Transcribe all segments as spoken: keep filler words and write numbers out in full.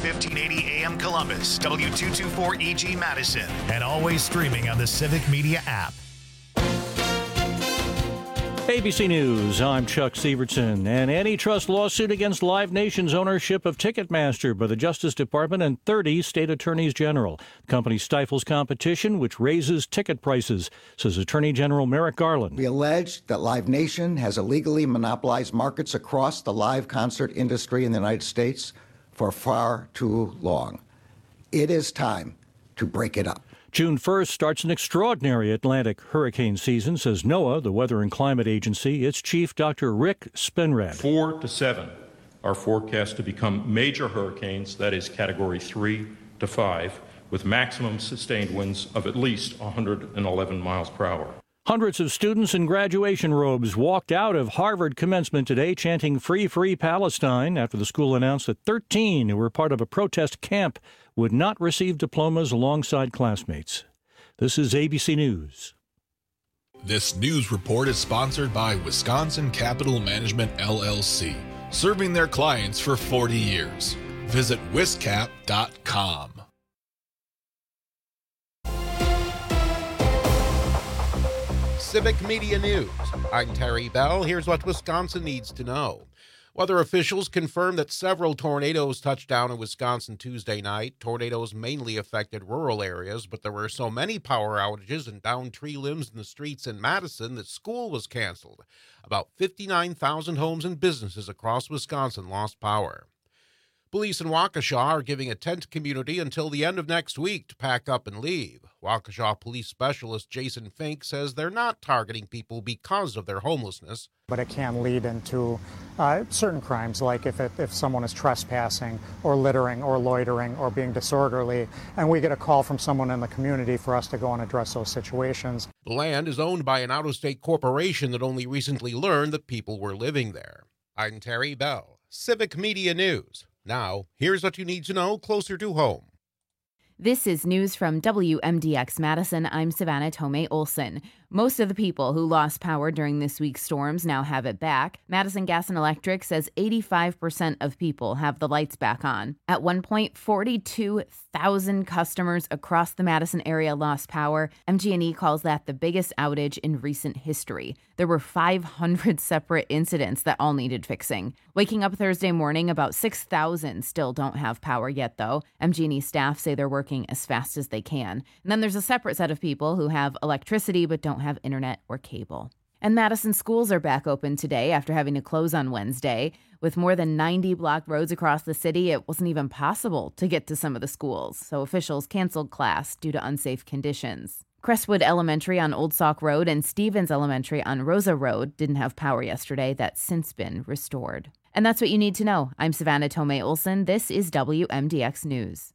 fifteen eighty A M Columbus, W two twenty-four E G Madison, and always streaming on the Civic Media app. A B C News, I'm Chuck Sievertson. An antitrust lawsuit against Live Nation's ownership of Ticketmaster by the Justice Department and thirty state attorneys general. The company stifles competition, which raises ticket prices, says Attorney General Merrick Garland. We allege that Live Nation has illegally monopolized markets across the live concert industry in the United States for far too long. It is time to break it up. June first starts an extraordinary Atlantic hurricane season, says NOAA, the Weather and Climate Agency. Its chief, Doctor Rick Spinrad. Four to seven are forecast to become major hurricanes, that is category three to five, with maximum sustained winds of at least one hundred eleven miles per hour. Hundreds of students in graduation robes walked out of Harvard commencement today chanting Free, Free Palestine after the school announced that thirteen who were part of a protest camp would not receive diplomas alongside classmates. This is A B C News. This news report is sponsored by Wisconsin Capital Management, L L C, serving their clients for forty years. Visit wiscap dot com. Civic Media News. I'm Terry Bell. Here's what Wisconsin needs to know. Weather officials confirm that several tornadoes touched down in Wisconsin Tuesday night. Tornadoes mainly affected rural areas, but there were so many power outages and downed tree limbs in the streets in Madison that school was canceled. About fifty-nine thousand homes and businesses across Wisconsin lost power. Police in Waukesha are giving a tent community until the end of next week to pack up and leave. Waukesha Police Specialist Jason Fink says they're not targeting people because of their homelessness. But it can lead into uh, certain crimes, like if, it, if someone is trespassing or littering or loitering or being disorderly, and we get a call from someone in the community for us to go and address those situations. The land is owned by an out-of-state corporation that only recently learned that people were living there. I'm Terry Bell, Civic Media News. Now, here's what you need to know closer to home. This is news from W M D X Madison. I'm Savannah Tomei Olson. Most of the people who lost power during this week's storms now have it back. Madison Gas and Electric says eighty-five percent of people have the lights back on. At one point, forty-two thousand customers across the Madison area lost power. M G and E calls that the biggest outage in recent history. There were five hundred separate incidents that all needed fixing. Waking up Thursday morning, about six thousand still don't have power yet, though. M G and E staff say they're working as fast as they can. And then there's a separate set of people who have electricity but don't have internet or cable. And Madison schools are back open today after having to close on Wednesday. With more than ninety blocked roads across the city, it wasn't even possible to get to some of the schools, so officials canceled class due to unsafe conditions. Crestwood Elementary on Old Sauk Road and Stevens Elementary on Rosa Road didn't have power yesterday. That's since been restored. And that's what you need to know. I'm Savannah Tomei Olson. This is W M D X News.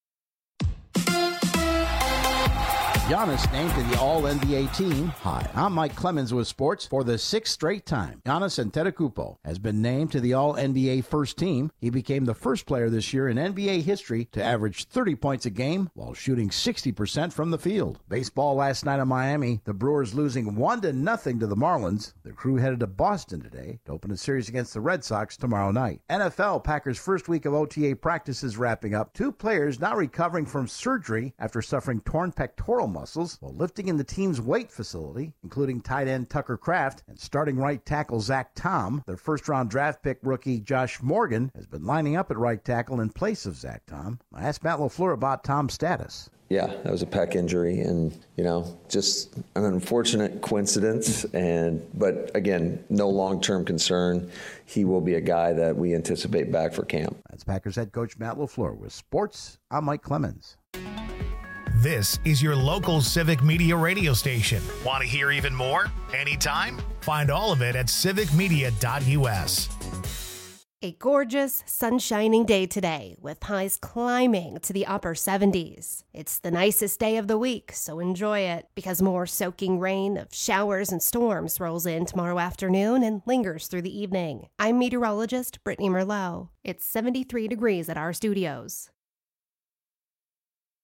Giannis named to the All N B A team. Hi, I'm Mike Clemens with sports. For the sixth straight time, Giannis Antetokounmpo has been named to the All N B A first team. He became the first player this year in N B A history to average thirty points a game while shooting sixty percent from the field. Baseball last night in Miami, the Brewers losing one to nothing to the Marlins. The crew headed to Boston today to open a series against the Red Sox tomorrow night. N F L, Packers' first week of O T A practices wrapping up. Two players now recovering from surgery after suffering torn pectoral muscles. muscles while lifting in the team's weight facility, including tight end Tucker Kraft and starting right tackle Zach Tom. Their first-round draft pick rookie Josh Morgan has been lining up at right tackle in place of Zach Tom. I asked Matt LaFleur about Tom's status. Yeah, that was a pec injury, and you know, just an unfortunate coincidence. And but again, no long-term concern. He will be a guy that we anticipate back for camp. That's Packers head coach Matt LaFleur with sports. I'm Mike Clemens. This is your local Civic Media radio station. Want to hear even more? Anytime? Find all of it at civic media dot u s. A gorgeous, sun-shining day today, with highs climbing to the upper seventies. It's the nicest day of the week, so enjoy it, because more soaking rain of showers and storms rolls in tomorrow afternoon and lingers through the evening. I'm meteorologist Brittany Merlot. It's seventy-three degrees at our studios.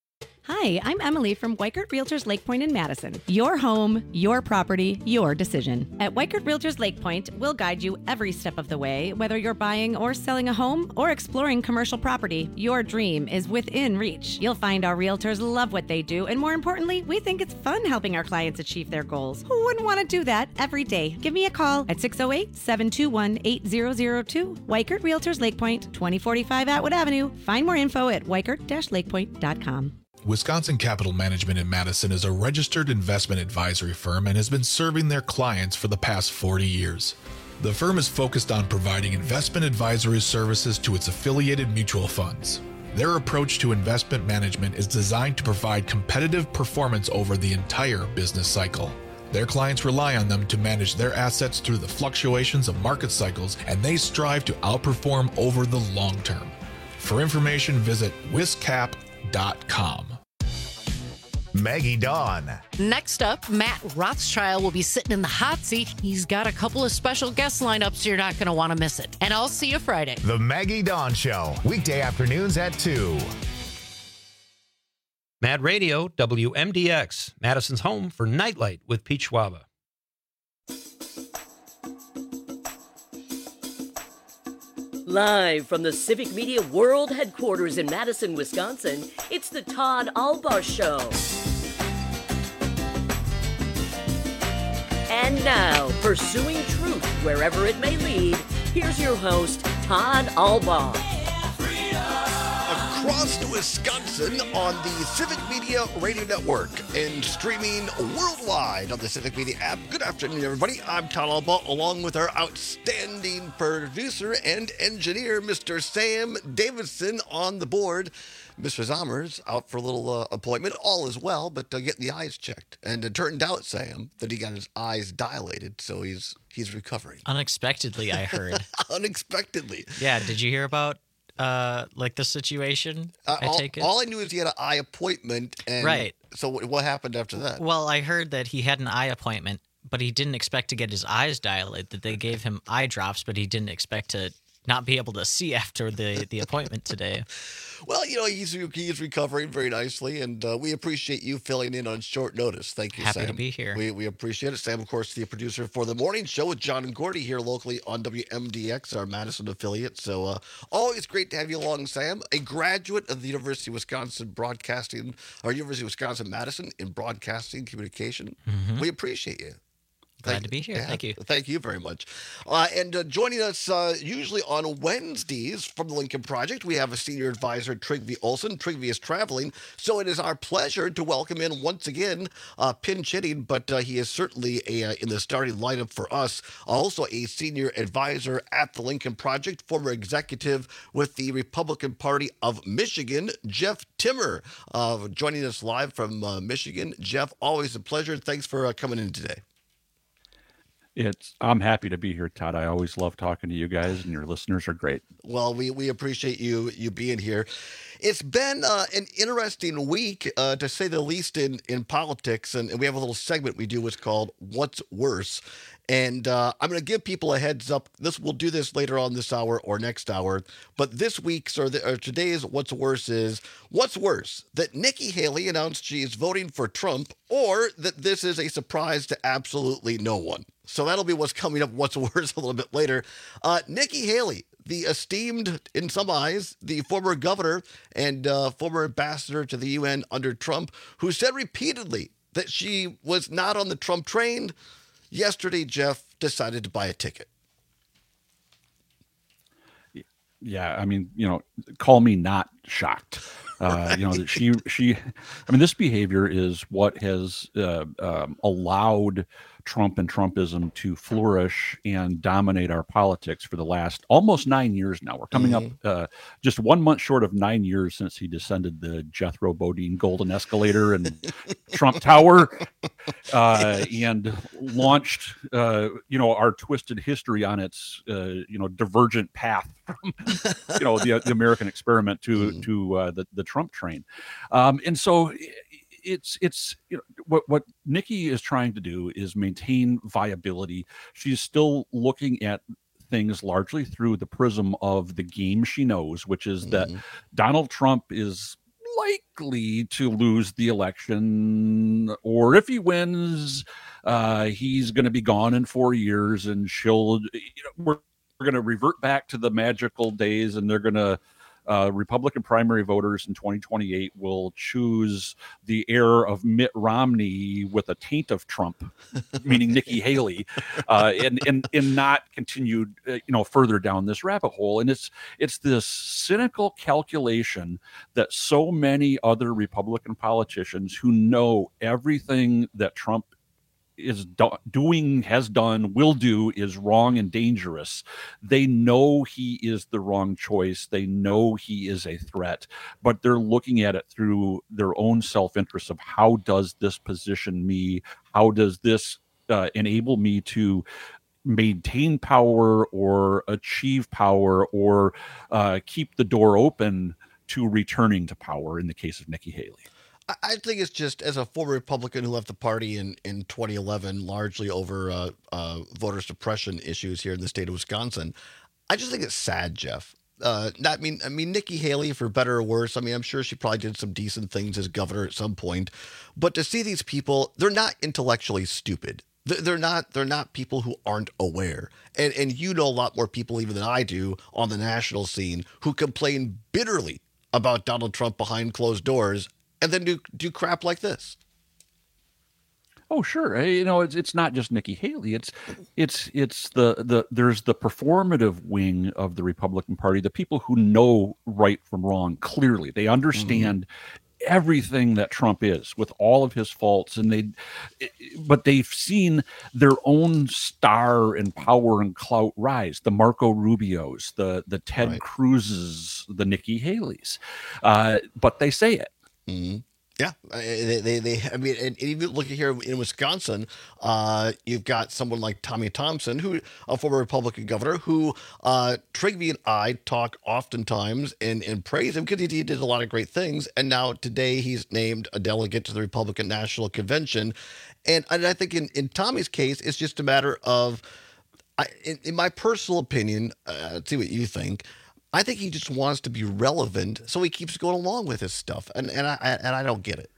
Hi, I'm Emily from Weikert Realtors Lake Point in Madison. Your home, your property, your decision. At Weikert Realtors Lake Point, we'll guide you every step of the way, whether you're buying or selling a home or exploring commercial property. Your dream is within reach. You'll find our realtors love what they do, and more importantly, we think it's fun helping our clients achieve their goals. Who wouldn't want to do that every day? Give me a call at six oh eight, seven two one, eight zero zero two. Weikert Realtors Lake Point, twenty forty-five Atwood Avenue. Find more info at weikert dash lakepoint dot com. Wisconsin Capital Management in Madison is a registered investment advisory firm and has been serving their clients for the past forty years. The firm is focused on providing investment advisory services to its affiliated mutual funds. Their approach to investment management is designed to provide competitive performance over the entire business cycle. Their clients rely on them to manage their assets through the fluctuations of market cycles, and they strive to outperform over the long term. For information, visit wiscap dot com. Maggie Dawn. Next up, Matt Rothschild will be sitting in the hot seat. He's got a couple of special guest lineups. You're not going to want to miss it. And I'll see you Friday. The Maggie Dawn Show, weekday afternoons at two. Mad Radio, W M D X, Madison's home for Nightlight with Pete Schwaba. Live from the Civic Media World Headquarters in Madison, Wisconsin, it's the Todd Albaugh Show. And now, pursuing truth wherever it may lead, here's your host, Todd Albaugh. Across Wisconsin on the Civic Media Radio Network and streaming worldwide on the Civic Media app. Good afternoon, everybody. I'm Todd Albaugh, along with our outstanding producer and engineer, Mister Sam Davidson, on the board. Mister Zommers out for a little uh, appointment. All is well, but uh, getting the eyes checked. And it turned out, Sam, that he got his eyes dilated, so he's he's recovering. Unexpectedly, I heard. Unexpectedly. Yeah, did you hear about uh, like the situation? Uh, I all, take it. all I knew is he had an eye appointment. And right. So what, what happened after that? Well, I heard that he had an eye appointment, but he didn't expect to get his eyes dilated. That they gave him eye drops, but he didn't expect to not be able to see after the, the appointment today. Well, you know, he's he's recovering very nicely, and uh, we appreciate you filling in on short notice. Thank you, Happy Sam. to be here. We we appreciate it. Sam, of course, the producer for the morning show with John and Gordy here locally on W M D X, our Madison affiliate. So uh, always great to have you along, Sam. A graduate of the University of Wisconsin Broadcasting, or University of Wisconsin-Madison in Broadcasting Communication. Mm-hmm. We appreciate you. Glad Thank, to be here. Yeah, Thank you. Thank you very much. Uh, and uh, joining us uh, usually on Wednesdays from the Lincoln Project, we have a senior advisor, Trygve Olsen. Trygve is traveling, so it is our pleasure to welcome in once again, uh, pinch hitting, but uh, he is certainly a, uh, in the starting lineup for us. Also a senior advisor at the Lincoln Project, former executive with the Republican Party of Michigan, Jeff Timmer, uh, joining us live from uh, Michigan. Jeff, always a pleasure. Thanks for uh, coming in today. It's. I'm happy to be here, Todd. I always love talking to you guys, and your listeners are great. Well, we, we appreciate you you being here. It's been uh, an interesting week, uh, to say the least, in, in politics, and, and we have a little segment we do what's called What's Worse. And uh, I'm going to give people a heads up. This we'll do this later on this hour or next hour. But this week's or, the, or today's What's Worse is, what's worse, that Nikki Haley announced she is voting for Trump, or that this is a surprise to absolutely no one? So that'll be what's coming up, What's Worse, a little bit later. Uh, Nikki Haley, the esteemed, in some eyes, the former governor and uh, former ambassador to the U N under Trump, who said repeatedly that she was not on the Trump train, yesterday, Jeff, decided to buy a ticket. Yeah, I mean, you know, call me not shocked. Uh, you know, that she, she, I mean, this behavior is what has uh, um, allowed Trump and Trumpism to flourish and dominate our politics for the last almost nine years now. We're coming mm-hmm. up uh, just one month short of nine years since he descended the Jethro Bodine Golden Escalator and Trump Tower uh, and launched, uh, you know, our twisted history on its, uh, you know, divergent path from, you know, the, the American experiment to, mm-hmm. to uh, the, the Trump train. Um, and so it's, it's, you know, what, what Nikki is trying to do is maintain viability. She's still looking at things largely through the prism of the game she knows, which is mm-hmm. that Donald Trump is likely to lose the election, or if he wins, uh, he's going to be gone in four years, and she'll. You know, we're we're going to revert back to the magical days, and they're going to. Uh, Republican primary voters in twenty twenty-eight will choose the heir of Mitt Romney with a taint of Trump, meaning Nikki Haley, uh, and and and not continue, uh, you know, further down this rabbit hole. And it's it's this cynical calculation that so many other Republican politicians who know everything that Trump is do- doing, has done, will do is wrong and dangerous. They know he is the wrong choice. They know he is a threat, but they're looking at it through their own self-interest of how does this position me? How does this uh, enable me to maintain power or achieve power or uh, keep the door open to returning to power in the case of Nikki Haley? I think it's just, as a former Republican who left the party in, in twenty eleven, largely over uh, uh, voter suppression issues here in the state of Wisconsin, I just think it's sad, Jeff. Uh, not, I mean, I mean, Nikki Haley, for better or worse, I mean, I'm sure she probably did some decent things as governor at some point, but to see these people, they're not intellectually stupid. They're not. They're not people who aren't aware, and and you know a lot more people even than I do on the national scene who complain bitterly about Donald Trump behind closed doors. And then do do crap like this. Oh, sure. You know, it's it's not just Nikki Haley. It's it's it's the the there's the performative wing of the Republican Party, the people who know right from wrong clearly. They understand mm-hmm. everything that Trump is with all of his faults, and they but they've seen their own star and power and clout rise. The Marco Rubios, the the Ted right. Cruz's, the Nikki Haleys, uh, but they say it. Mm-hmm. Yeah, they, they, they, I mean, and even looking here in Wisconsin, uh, you've got someone like Tommy Thompson, who a former Republican governor, who uh, Trigby and I talk oftentimes and, and praise him because he did a lot of great things. And now today he's named a delegate to the Republican National Convention. And, and I think in, in Tommy's case, it's just a matter of, I, in, in my personal opinion, uh, let's see what you think. I think he just wants to be relevant, so he keeps going along with his stuff, and and I and I don't get it.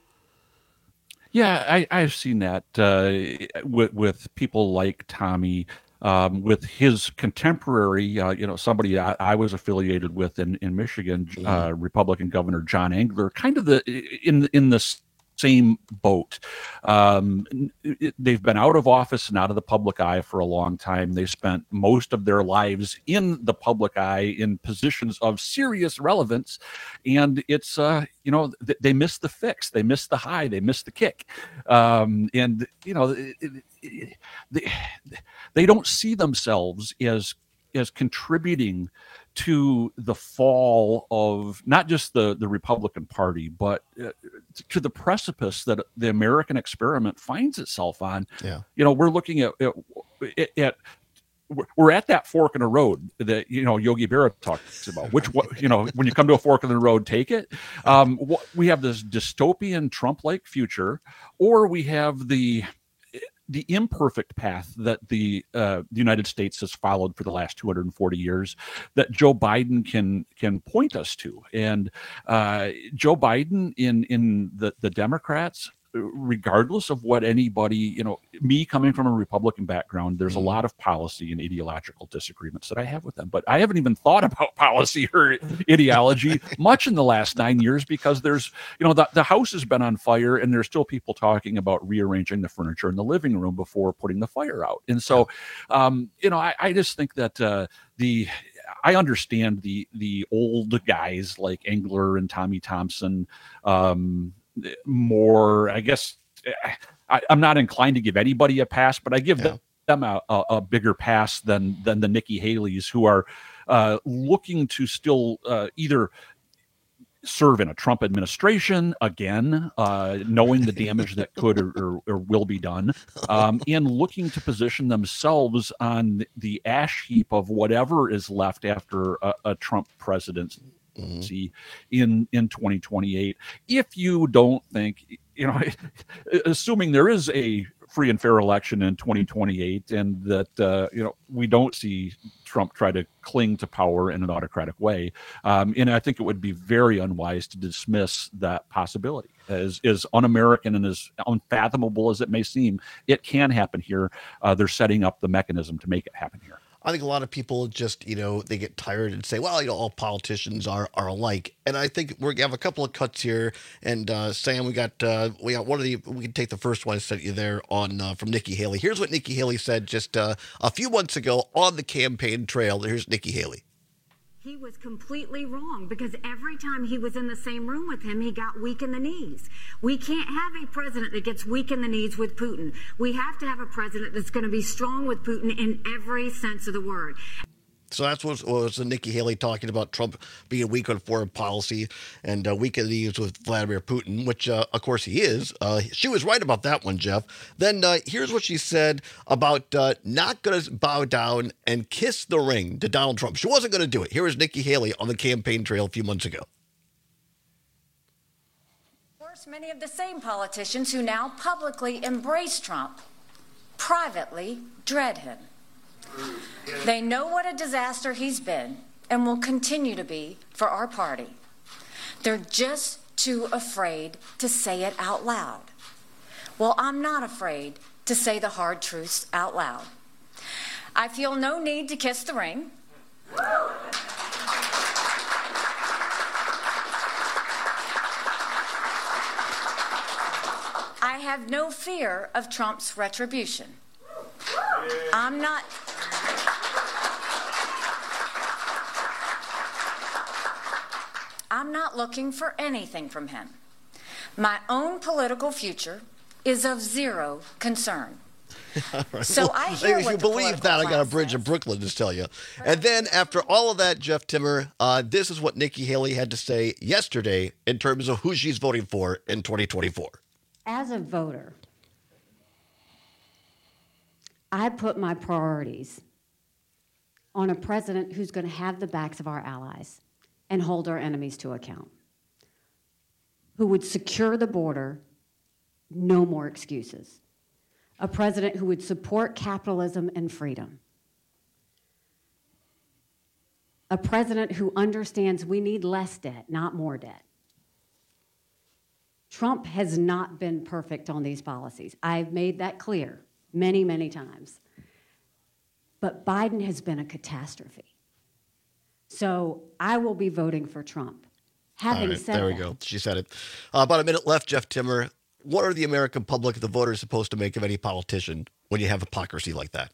Yeah, I, I've seen that uh, with with people like Tommy, um, with his contemporary, uh, you know, somebody I, I was affiliated with in in Michigan, uh, Republican Governor John Engler, kind of the in in the same boat. Um, it, they've been out of office and out of the public eye for a long time. They spent most of their lives in the public eye in positions of serious relevance. And it's, uh, you know, th- they miss the fix. They miss the high. They miss the kick. Um, and, you know, it, it, it, they, they don't see themselves as as contributing to the fall of not just the, the Republican Party, but uh, to the precipice that the American experiment finds itself on. Yeah. You know, we're looking at, at, at we're at that fork in the road that, you know, Yogi Berra talks about. Which, you know, when you come to a fork in the road, take it. Um, we have this dystopian Trump-like future, or we have the the imperfect path that the uh, the United States has followed for the last two hundred forty years that Joe Biden can can point us to. And uh, Joe Biden in in the, the Democrats, regardless of what anybody, you know, me coming from a Republican background, there's a lot of policy and ideological disagreements that I have with them, but I haven't even thought about policy or ideology much in the last nine years because there's, you know, the, the house has been on fire and there's still people talking about rearranging the furniture in the living room before putting the fire out. And so, um, you know, I, I just think that uh, the, I understand the, the old guys like Engler and Tommy Thompson, um, more, I guess, I, I'm not inclined to give anybody a pass, but I give yeah. them a, a, a bigger pass than than the Nikki Haleys, who are uh, looking to still uh, either serve in a Trump administration again, uh, knowing the damage that could or, or, or will be done, um, and looking to position themselves on the ash heap of whatever is left after a, a Trump presidency. Mm-hmm. in in twenty twenty-eight. If you don't think, you know, assuming there is a free and fair election in twenty twenty-eight, and that uh, you know we don't see Trump try to cling to power in an autocratic way. Um, and I think it would be very unwise to dismiss that possibility. As, as un-American and as unfathomable as it may seem, it can happen here. Uh, they're setting up the mechanism to make it happen here. I think a lot of people just, you know, they get tired and say, well, you know, all politicians are, are alike. And I think we're going to have a couple of cuts here. And uh, Sam, we got uh, we got one of the, we can take the first one I sent you there on uh, from Nikki Haley. Here's what Nikki Haley said just uh, a few months ago on the campaign trail. Here's Nikki Haley. He was completely wrong because every time he was in the same room with him, he got weak in the knees. We can't have a president that gets weak in the knees with Putin. We have to have a president that's going to be strong with Putin in every sense of the word. So that's what was Nikki Haley talking about Trump being weak on foreign policy and uh, weak in the knees with Vladimir Putin, which, uh, of course, he is. Uh, she was right about that one, Jeff. Then uh, here's what she said about uh, not going to bow down and kiss the ring to Donald Trump. She wasn't going to do it. Here is Nikki Haley on the campaign trail a few months ago. Of course, many of the same politicians who now publicly embrace Trump privately dread him. They know what a disaster he's been and will continue to be for our party. They're just too afraid to say it out loud. Well, I'm not afraid to say the hard truths out loud. I feel no need to kiss the ring. I have no fear of Trump's retribution. I'm not... I'm not looking for anything from him. My own political future is of zero concern. Right. So well, I hear if what you the believe that, I got a bridge in Brooklyn to tell you. And then after all of that, Jeff Timmer, uh, this is what Nikki Haley had to say yesterday in terms of who she's voting for in twenty twenty-four. As a voter, I put my priorities on a president who's going to have the backs of our allies and hold our enemies to account, who would secure the border, no more excuses, a president who would support capitalism and freedom, a president who understands we need less debt, not more debt. Trump has not been perfect on these policies. I've made that clear many, many times. But Biden has been a catastrophe. So I will be voting for Trump. Having right, said there we that, go. She said it. Uh, about a minute left, Jeff Timmer. What are the American public, the voters, supposed to make of any politician when you have hypocrisy like that?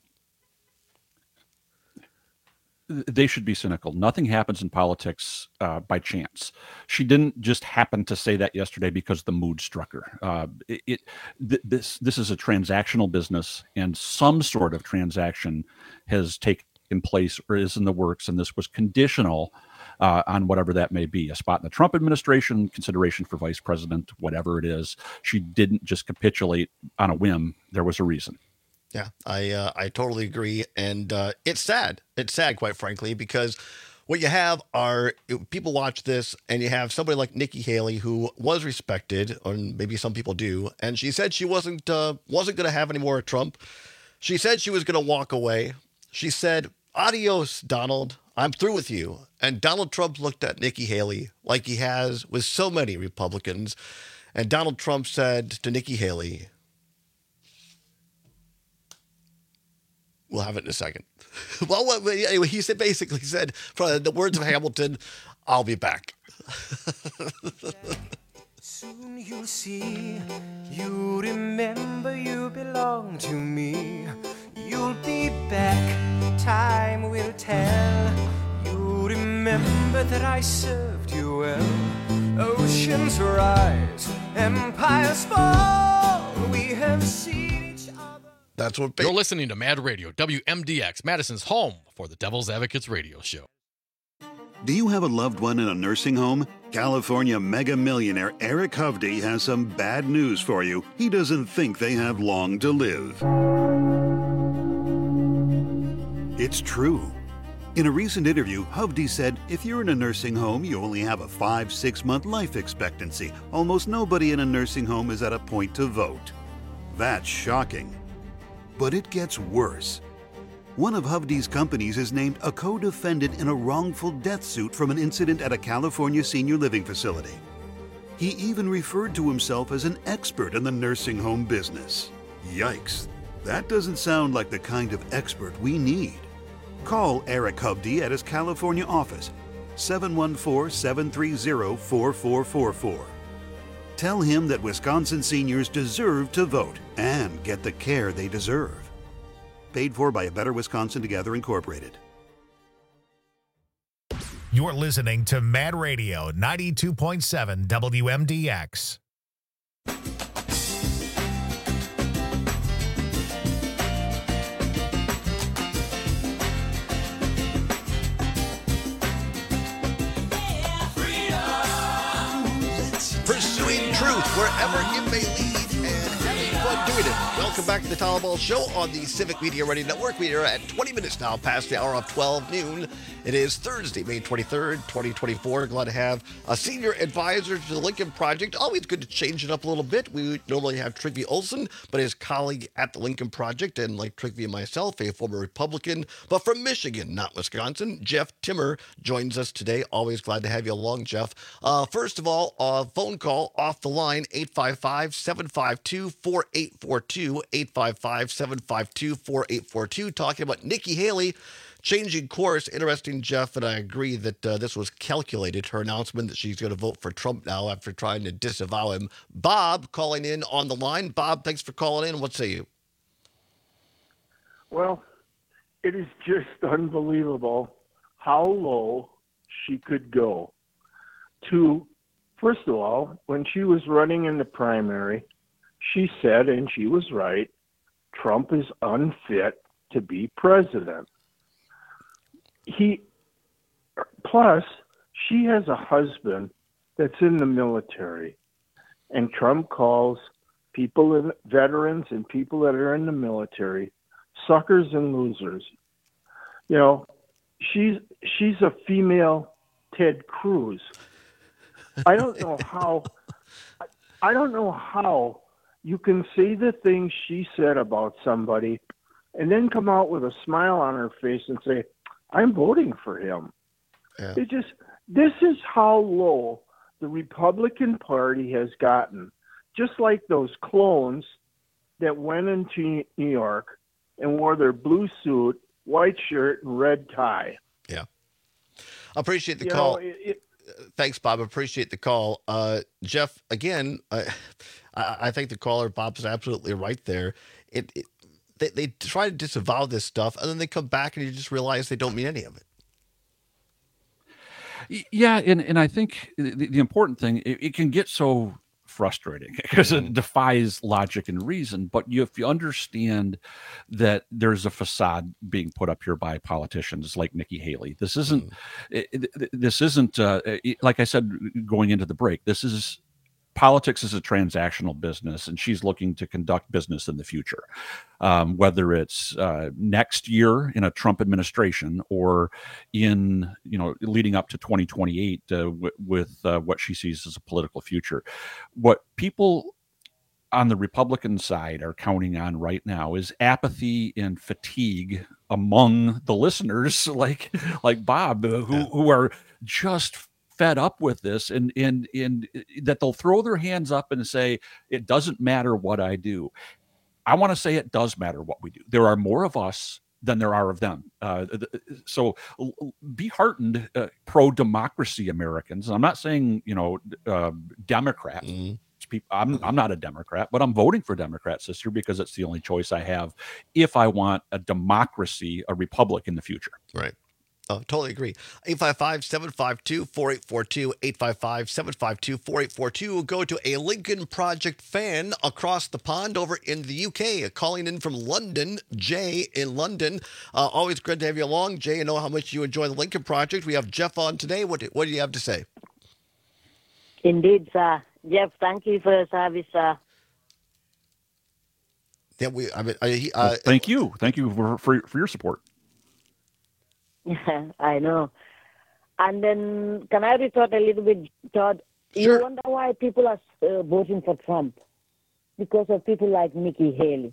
They should be cynical. Nothing happens in politics uh, by chance. She didn't just happen to say that yesterday because the mood struck her. Uh, it, it th- this this is a transactional business, and some sort of transaction has taken place or is in the works, and this was conditional uh, on whatever that may be. A spot in the Trump administration, consideration for vice president, whatever it is. She didn't just capitulate on a whim. There was a reason. Yeah, I uh, I totally agree. And uh, it's sad. It's sad, quite frankly, because what you have are people watch this and you have somebody like Nikki Haley, who was respected, or maybe some people do. And she said she wasn't uh, wasn't going to have any more of Trump. She said she was going to walk away. She said, adios, Donald. I'm through with you. And Donald Trump looked at Nikki Haley like he has with so many Republicans. And Donald Trump said to Nikki Haley, we'll have it in a second. Well, what, anyway, he said basically said, from the words of Hamilton, I'll be back. Soon you'll see, you remember you belong to me. You'll be back, time will tell. You remember that I served you well. Oceans rise, empires fall. We have seen each other. That's what you're listening to Mad Radio, W M D X, Madison's home for the Devil's Advocates radio show. Do you have a loved one in a nursing home? California mega millionaire Eric Hovde has some bad news for you. He doesn't think they have long to live. It's true. In a recent interview, Hovde said, if you're in a nursing home, you only have a five, six month life expectancy. Almost nobody in a nursing home is at a point to vote. That's shocking. But it gets worse. One of Hovde's companies is named a co-defendant in a wrongful death suit from an incident at a California senior living facility. He even referred to himself as an expert in the nursing home business. Yikes. That doesn't sound like the kind of expert we need. Call Eric Hovde at his California office, seven one four, seven three zero, four four four four. Tell him that Wisconsin seniors deserve to vote and get the care they deserve. Paid for by A Better Wisconsin Together, Incorporated. You're listening to Mad Radio ninety-two point seven W M D X. Pursuing truth wherever it may lead and having fun doing it. Welcome back to the Tom Ball Show on the Civic Media Radio Network. We are at twenty minutes now past the hour of twelve noon. It is Thursday, May twenty-third, twenty twenty-four. Glad to have a senior advisor to the Lincoln Project. Always good to change it up a little bit. We normally have Trygve Olsen, but his colleague at the Lincoln Project, and like Trygve and myself, a former Republican, but from Michigan, not Wisconsin, Jeff Timmer joins us today. Always glad to have you along, Jeff. Uh, first of all, a phone call off the line, eight five five, seven five two, four eight four two, eight five five, seven five two, four eight four two, talking about Nikki Haley changing course. Interesting, Jeff, and I agree that uh, this was calculated, her announcement that she's going to vote for Trump now after trying to disavow him. Bob calling in on the line. Bob, thanks for calling in. What say you? Well, it is just unbelievable how low she could go. To, first of all, when she was running in the primary, she said, and she was right, Trump is unfit to be president. He, plus, she has a husband that's in the military, and Trump calls people, in, veterans and people that are in the military, suckers and losers. You know, she's she's a female Ted Cruz. I don't know how. I don't know how you can say the things she said about somebody, and then come out with a smile on her face and say, I'm voting for him. Yeah. It just, this is how low the Republican Party has gotten. Just like those clones that went into New York and wore their blue suit, white shirt, and red tie. Yeah. Appreciate the you call. Know, it, it, Thanks, Bob. Appreciate the call. Uh, Jeff, again, I, I think the caller, Bob's absolutely right there. It, it They, they try to disavow this stuff, and then they come back and you just realize they don't mean any of it. Yeah, and, and I think the, the important thing, it, it can get so frustrating because it defies logic and reason. But you, if you understand that there's a facade being put up here by politicians like Nikki Haley, this isn't, mm. it, it, this isn't, uh, it, like I said, going into the break, this is, politics is a transactional business, and she's looking to conduct business in the future, um, whether it's uh, next year in a Trump administration or in, you know, leading up to twenty twenty-eight uh, w- with uh, what she sees as a political future. What people on the Republican side are counting on right now is apathy and fatigue among the listeners, like like Bob, uh, who who are just fed up with this, and and and that they'll throw their hands up and say, it doesn't matter what I do. I want to say it does matter what we do. There are more of us than there are of them. Uh, so be heartened, uh, pro-democracy Americans. I'm not saying, you know, uh, Democrats. Mm-hmm. People, I'm I'm not a Democrat, but I'm voting for Democrats this year because it's the only choice I have if I want a democracy, a republic in the future. Right. Oh, totally agree. eight five five, seven five two, four eight four two, eight five five, seven five two, four eight four two. Go to a Lincoln Project fan across the pond over in the U K, calling in from London, Jay in London. Uh, always good to have you along, Jay. I know how much you enjoy the Lincoln Project. We have Jeff on today. What do, what do you have to say? Indeed, sir. Jeff, thank you for your service, sir. Yeah, we. I mean, I, uh, well, thank you, thank you for, for for your support. I know. And then, can I retort a little bit, Todd? Sure. You wonder why people are uh, voting for Trump. because of people like Nikki Haley.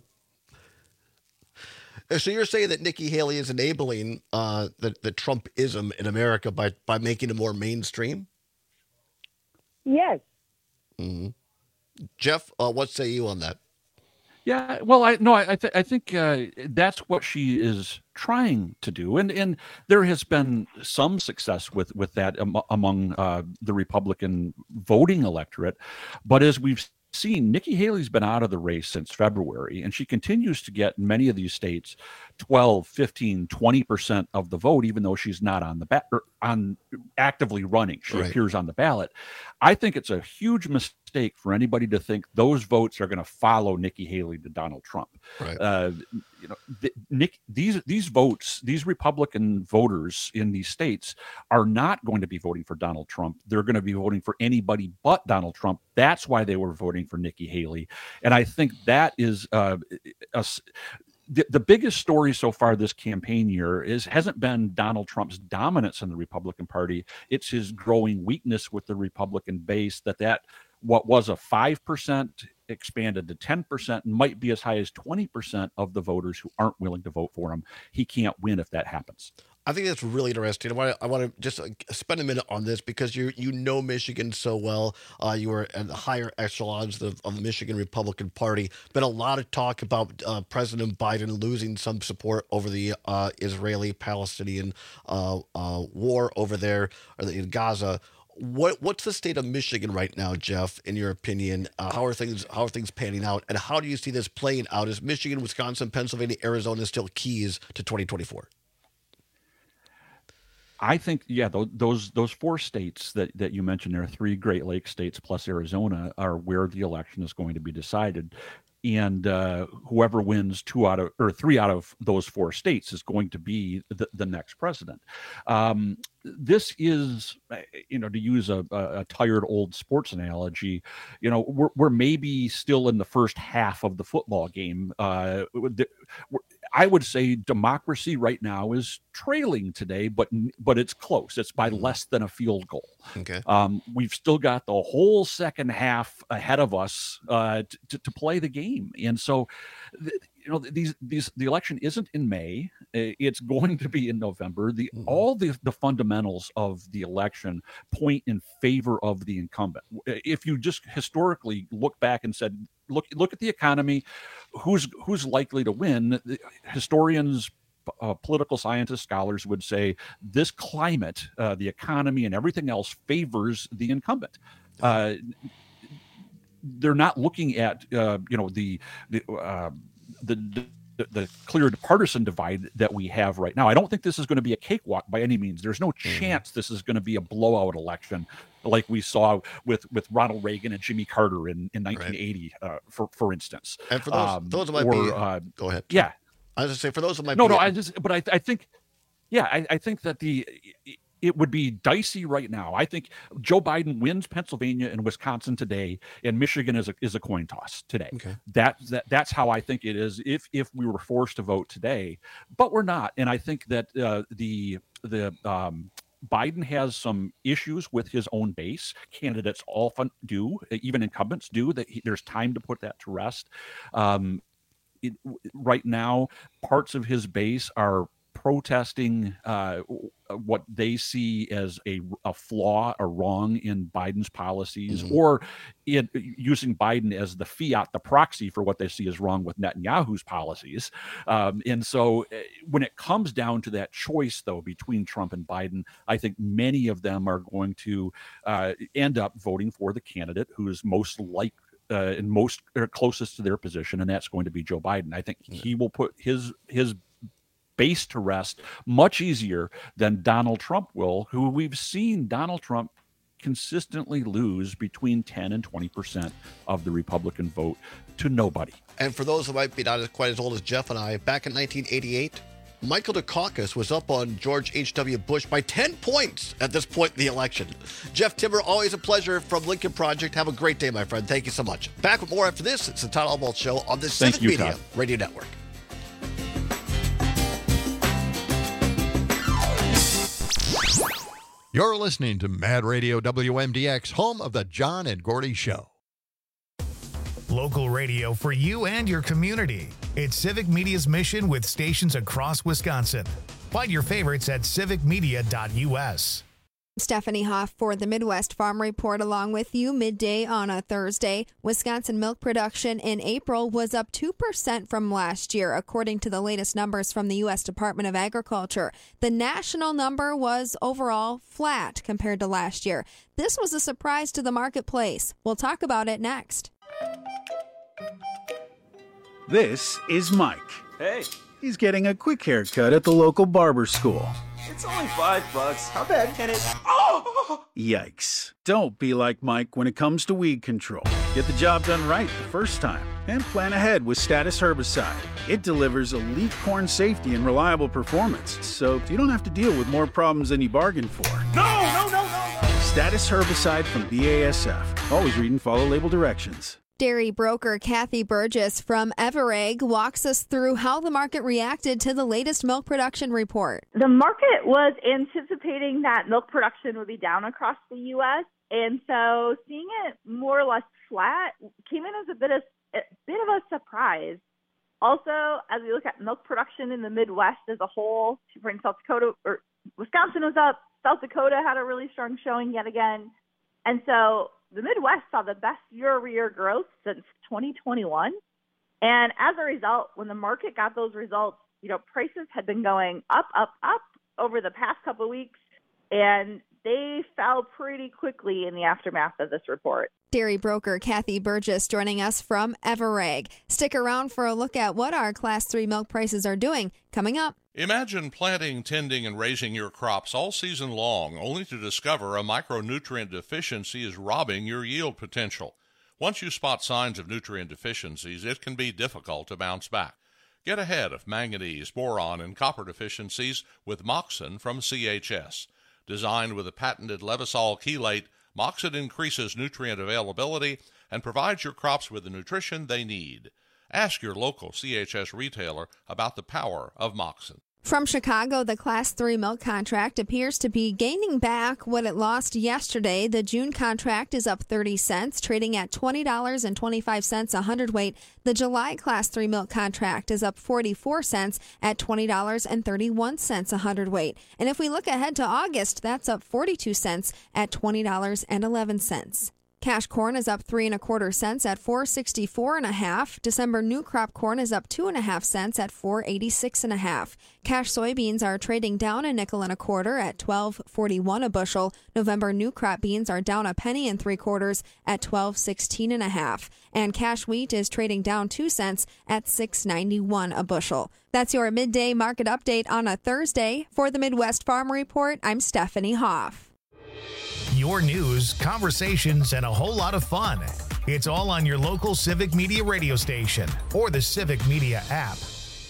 So you're saying that Nikki Haley is enabling uh, the, the Trumpism in America by, by making it more mainstream? Yes. Mm-hmm. Jeff, uh, what say you on that? Yeah, well, I no, I, th- I think uh, that's what she is trying to do, and and there has been some success with with that am- among uh, the Republican voting electorate, but as we've seen, Nikki Haley's been out of the race since February, and she continues to get in many of these states twelve, fifteen, twenty percent of the vote, even though she's not on the ba- or on actively running. She Right. appears on the ballot. I think it's a huge mistake for anybody to think those votes are going to follow Nikki Haley to Donald Trump. Right. Uh, you know, th- Nick, these these votes, these Republican voters in these states are not going to be voting for Donald Trump. They're going to be voting for anybody but Donald Trump. That's why they were voting for Nikki Haley, and I think that is uh, a, the, the biggest story so far this campaign year is hasn't been Donald Trump's dominance in the Republican Party. It's his growing weakness with the Republican base. That that what was a five percent expanded to ten percent and might be as high as twenty percent of the voters who aren't willing to vote for him. He can't win if that happens. I think that's really interesting. I want to I want to just uh, spend a minute on this because you you know Michigan so well. Uh, you were at the higher echelons of, of the Michigan Republican Party. Been a lot of talk about uh, President Biden losing some support over the uh, Israeli-Palestinian uh, uh, war over there or in Gaza. What what's the state of Michigan right now, Jeff? In your opinion, uh, how are things how are things panning out, and how do you see this playing out? Is Michigan, Wisconsin, Pennsylvania, Arizona still keys to twenty twenty-four? I think, yeah, those those those four states that, that you mentioned, there are three Great Lakes states plus Arizona, are where the election is going to be decided. And uh, whoever wins two out of or three out of those four states is going to be the, the next president. Um, this is, you know, to use a, a tired old sports analogy, you know, we're, we're maybe still in the first half of the football game. Uh, I would say democracy right now is trailing today, but but it's close. It's by less than a field goal. Okay. Um, we've still got the whole second half ahead of us uh, to, to play the game, and so th- you know these these the election isn't in May. It's going to be in November. The mm-hmm. all the the fundamentals of the election point in favor of the incumbent. If you just historically look back and said, look look at the economy, who's who's likely to win? Historians, uh, political scientists, scholars would say this climate, uh, the economy, and everything else favors the incumbent. Uh, they're not looking at uh, you know the the, uh, the the the clear partisan divide that we have right now. I don't think this is going to be a cakewalk by any means. There's no chance this is going to be a blowout election like we saw with, with Ronald Reagan and Jimmy Carter in, in nineteen eighty, right. uh, for for instance. And for those, um, those might or, be, uh, go ahead. Yeah. I was just say for those that might no, be. No, I just, but I, I think, yeah, I, I think that the, it would be dicey right now. I think Joe Biden wins Pennsylvania and Wisconsin today, and Michigan is a is a coin toss today. Okay. That that that's how I think it is. If if we were forced to vote today, but we're not, and I think that uh, the the um, Biden has some issues with his own base. Candidates often do, even incumbents do. That he, there's time to put that to rest. Um, it, right now, parts of his base are protesting uh, what they see as a, a flaw, a wrong in Biden's policies, mm-hmm. or in, using Biden as the fiat, the proxy for what they see as wrong with Netanyahu's policies. Um, and so uh, when it comes down to that choice, though, between Trump and Biden, I think many of them are going to uh, end up voting for the candidate who is most like uh, and most or closest to their position, and that's going to be Joe Biden. I think he will put his his base to rest much easier than Donald Trump will, who we've seen Donald Trump consistently lose between ten and twenty percent of the Republican vote to nobody. And for those who might be not quite as old as Jeff and I, back in nineteen eighty-eight, Michael Dukakis was up on George H W. Bush by ten points at this point in the election. Jeff Timmer, always a pleasure from Lincoln Project. Have a great day, my friend. Thank you so much. Back with more after this. It's the Todd Albaugh Show on the Civic you, Media Todd. Radio Network. You're listening to Mad Radio W M D X, home of the John and Gordy Show. Local radio for you and your community. It's Civic Media's mission with stations across Wisconsin. Find your favorites at civic media dot u s. Stephanie Hoff for the Midwest Farm Report along with you midday on a Thursday. Wisconsin milk production in April was up two percent from last year, according to the latest numbers from the U S Department of Agriculture. The national number was overall flat compared to last year. This was a surprise to the marketplace. We'll talk about it next. This is Mike. Hey. He's getting a quick haircut at the local barber school. It's only five bucks. How bad can it? Oh! Yikes. Don't be like Mike when it comes to weed control. Get the job done right the first time and plan ahead with Status Herbicide. It delivers elite corn safety and reliable performance, so you don't have to deal with more problems than you bargained for. No, no, no, no, no! Status Herbicide from B A S F. Always read and follow label directions. Dairy broker Kathy Burgess from Everegg walks us through how the market reacted to the latest milk production report. The market was anticipating that milk production would be down across the U S, and so seeing it more or less flat came in as a bit of a bit of a surprise. Also, as we look at milk production in the Midwest as a whole, bring South Dakota or Wisconsin was up, South Dakota had a really strong showing yet again, and so the Midwest saw the best year-over-year growth since twenty twenty-one. And as a result, when the market got those results, you know, prices had been going up, up, up over the past couple of weeks, and they fell pretty quickly in the aftermath of this report. Dairy broker Kathy Burgess joining us from Everegg. Stick around for a look at what our Class three milk prices are doing coming up. Imagine planting, tending, and raising your crops all season long, only to discover a micronutrient deficiency is robbing your yield potential. Once you spot signs of nutrient deficiencies, it can be difficult to bounce back. Get ahead of manganese, boron, and copper deficiencies with Moxon from C H S. Designed with a patented Levosol chelate, Moxon increases nutrient availability and provides your crops with the nutrition they need. Ask your local C H S retailer about the power of Moxon. From Chicago, the Class three milk contract appears to be gaining back what it lost yesterday. The June contract is up thirty cents, trading at twenty dollars and twenty-five cents a hundredweight. The July Class three milk contract is up forty-four cents at twenty dollars and thirty-one cents a hundredweight. And if we look ahead to August, that's up forty-two cents at twenty dollars and eleven cents. Cash corn is up three and a quarter cents at four sixty-four and a half. December new crop corn is up two and a half cents at four eighty-six and a half. Cash soybeans are trading down a nickel and a quarter at twelve forty-one a bushel. November new crop beans are down a penny and three quarters at twelve sixteen and a half. And cash wheat is trading down two cents at six ninety-one a bushel. That's your midday market update on a Thursday. For the Midwest Farm Report, I'm Stephanie Hoff. Your news, conversations, and a whole lot of fun. It's all on your local Civic Media radio station or the Civic Media app.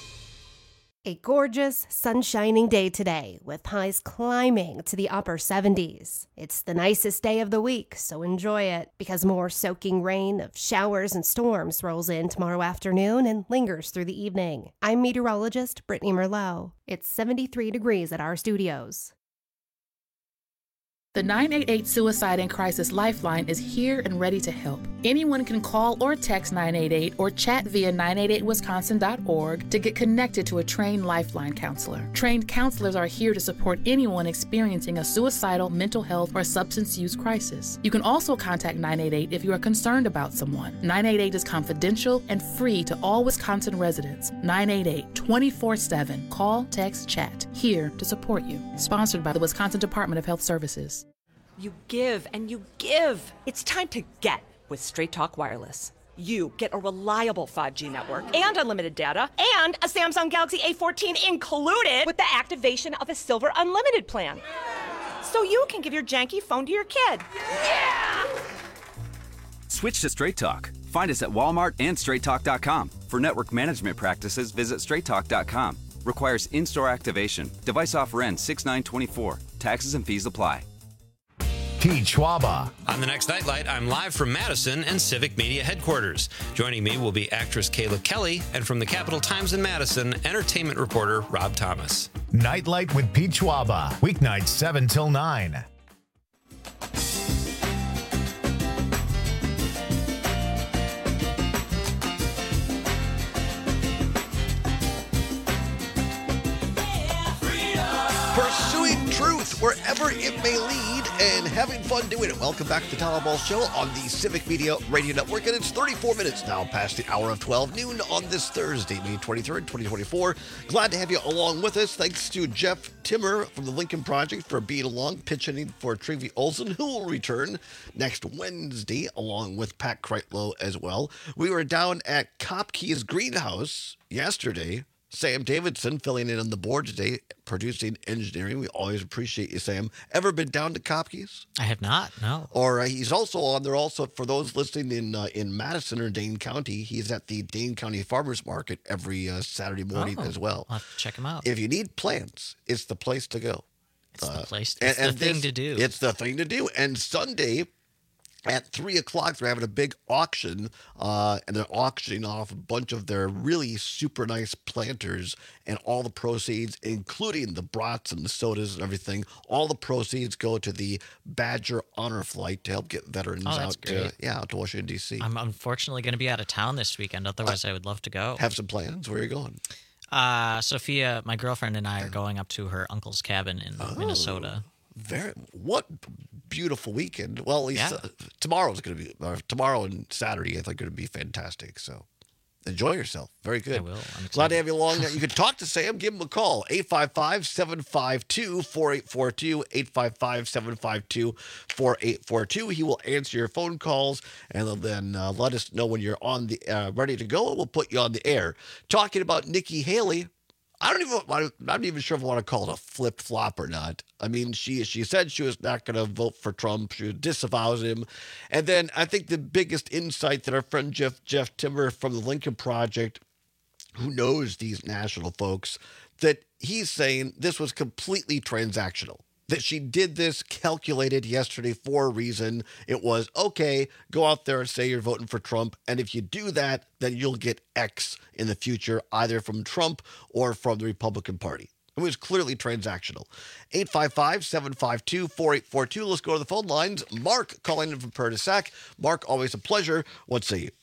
A gorgeous, sun-shining day today with highs climbing to the upper seventies. It's the nicest day of the week, so enjoy it because more soaking rain of showers and storms rolls in tomorrow afternoon and lingers through the evening. I'm meteorologist Brittany Merlot. It's seventy-three degrees at our studios. The nine eight eight Suicide and Crisis Lifeline is here and ready to help. Anyone can call or text nine eight eight or chat via nine eight eight wisconsin dot org to get connected to a trained Lifeline counselor. Trained counselors are here to support anyone experiencing a suicidal, mental health, or substance use crisis. You can also contact nine eight eight if you are concerned about someone. nine eight eight is confidential and free to all Wisconsin residents. nine eight eight, twenty-four seven. Call, text, chat. Here to support you. Sponsored by the Wisconsin Department of Health Services. You give and you give. It's time to get with Straight Talk Wireless. You get a reliable five G network and unlimited data and a Samsung Galaxy A fourteen included with the activation of a Silver Unlimited plan. So you can give your janky phone to your kid. Yeah! Switch to Straight Talk. Find us at Walmart and straight talk dot com. For network management practices, visit straight talk dot com. Requires in-store activation. Device offer ends six nine twenty-four. Taxes and fees apply. Pete Schwaba. On the next Nightlight, I'm live from Madison and Civic Media headquarters. Joining me will be actress Kayla Kelly, and from the Capital Times in Madison, entertainment reporter Rob Thomas. Nightlight with Pete Schwaba. Weeknights seven till nine. wherever it may lead, and having fun doing it. Welcome back to the Tom Ball Show on the Civic Media Radio Network, and it's thirty-four minutes now past the hour of twelve noon on this Thursday, May twenty-third, twenty twenty-four. Glad to have you along with us. Thanks to Jeff Timmer from the Lincoln Project for being along, pitching in for Trevi Olson, who will return next Wednesday, along with Pat Kreitlow as well. We were down at Kopke's Greenhouse yesterday. Sam Davidson filling in on the board today, producing engineering. We always appreciate you, Sam. Ever been down to Kopke's? I have not, no. Or uh, he's also on there also for those listening in uh, in Madison or Dane County. He's at the Dane County Farmers Market every uh, Saturday morning Oh, as well. I'll have to check him out. If you need plants, it's the place to go. It's Uh, the place. and- It's the and thing this- to do. It's the thing to do. And Sunday at three o'clock, they're having a big auction, uh, and they're auctioning off a bunch of their really super nice planters, and all the proceeds, including the brats and the sodas and everything, all the proceeds go to the Badger Honor Flight to help get veterans Oh, that's out, to, great. yeah, out to Washington, D C. I'm unfortunately going to be out of town this weekend. Otherwise, I would love to go. Have some plans? Where are you going? Uh, Sophia, my girlfriend, and I are going up to her uncle's cabin in Oh. Minnesota. Very what beautiful weekend. Well, at least Yeah. uh, tomorrow's going to be or tomorrow and Saturday. I think going to be fantastic. So enjoy yourself. Very good. I will. I'm Glad to have you along. You can talk to Sam. Give him a call. eight five five, seven five two, four eight four two. eight five five, seven five two, four eight four two. He will answer your phone calls and then uh, let us know when you're on the uh, ready to go, and we'll put you on the air. Talking about Nikki Haley. I don't even. I'm not even sure if I want to call it a flip flop or not. I mean, she she said she was not going to vote for Trump. She disavows him, and then I think the biggest insight that our friend Jeff Jeff Timmer from the Lincoln Project, who knows these national folks, that he's saying this was completely transactional. That she did this calculated yesterday for a reason. It was, okay, go out there and say you're voting for Trump. And if you do that, then you'll get X in the future, either from Trump or from the Republican Party. It was clearly transactional. eight five five, seven five two, four eight four two. Let's go to the phone lines. Mark calling in from Perdisac. Mark, always a pleasure. What say you?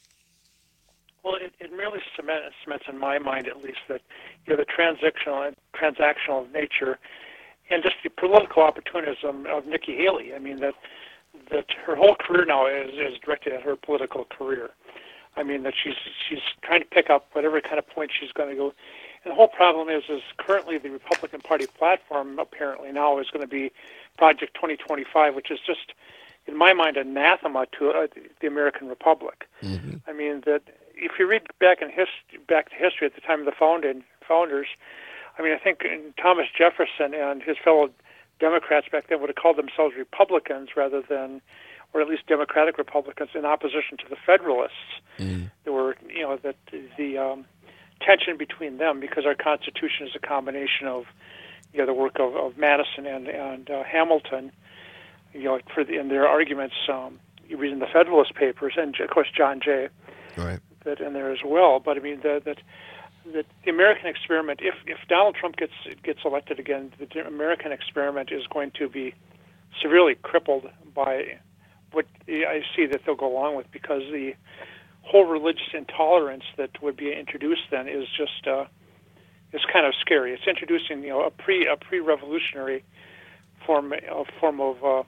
Well, it, it merely cements, cements in my mind, at least, that you know the transactional transactional nature and just the political opportunism of Nikki Haley. I mean, that that her whole career now is, is directed at her political career. I mean, that she's she's trying to pick up whatever kind of point she's going to go. And the whole problem is, is currently the Republican Party platform apparently now is going to be Project twenty twenty-five, which is just, in my mind, anathema to uh, the American Republic. Mm-hmm. I mean, that if you read back in history, back to history at the time of the founding founders, I mean, I think Thomas Jefferson and his fellow Democrats back then would have called themselves Republicans rather than, or at least Democratic Republicans, in opposition to the Federalists. Mm. There were, you know, that the um, tension between them, because our Constitution is a combination of, you know, the work of, of Madison and and uh, Hamilton. You know, for the, in their arguments, um, you read in the Federalist Papers, and of course John Jay, right, that in there as well. But I mean that that. that the American experiment, if, if Donald Trump gets gets elected again, the American experiment is going to be severely crippled by what I see that they'll go along with, because the whole religious intolerance that would be introduced then is just uh, is kind of scary. It's introducing, you know, a pre a pre-revolutionary form a form of uh,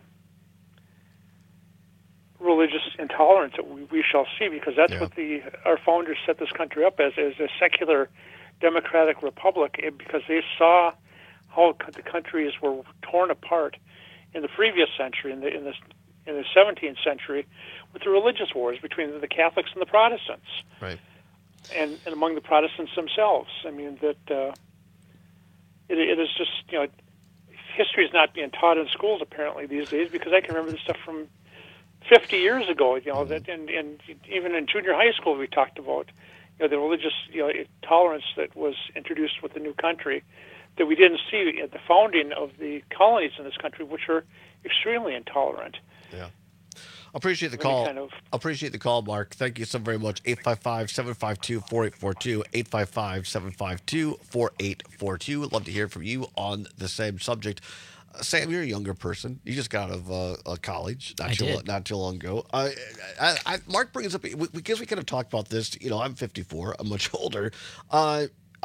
religious intolerance that we, we shall see, because that's Yeah. what the our founders set this country up as, as a secular democratic republic, eh, because they saw how c- the countries were torn apart in the previous century, in the in the in the seventeenth century, with the religious wars between the Catholics and the Protestants, Right. and, and among the Protestants themselves. I mean that uh, it, it is just, you know, history is not being taught in schools apparently these days, because I can remember this stuff from fifty years ago, you know, that and, and even in junior high school we talked about, you know, the religious, you know, tolerance that was introduced with the new country that we didn't see at the founding of the colonies in this country, which are extremely intolerant. Yeah. Appreciate the Any call. kind of- Appreciate the call, Mark. Thank you so very much. eight five five, seven five two, four eight four two. eight five five, seven five two, four eight four two. Love to hear from you on the same subject. Uh, Sam, you're a younger person. You just got out of uh, uh, college not I too did. not too long ago. Uh, I, I, Mark brings up, because we kind of talked about this. You know, I'm fifty-four. I'm much older. Uh,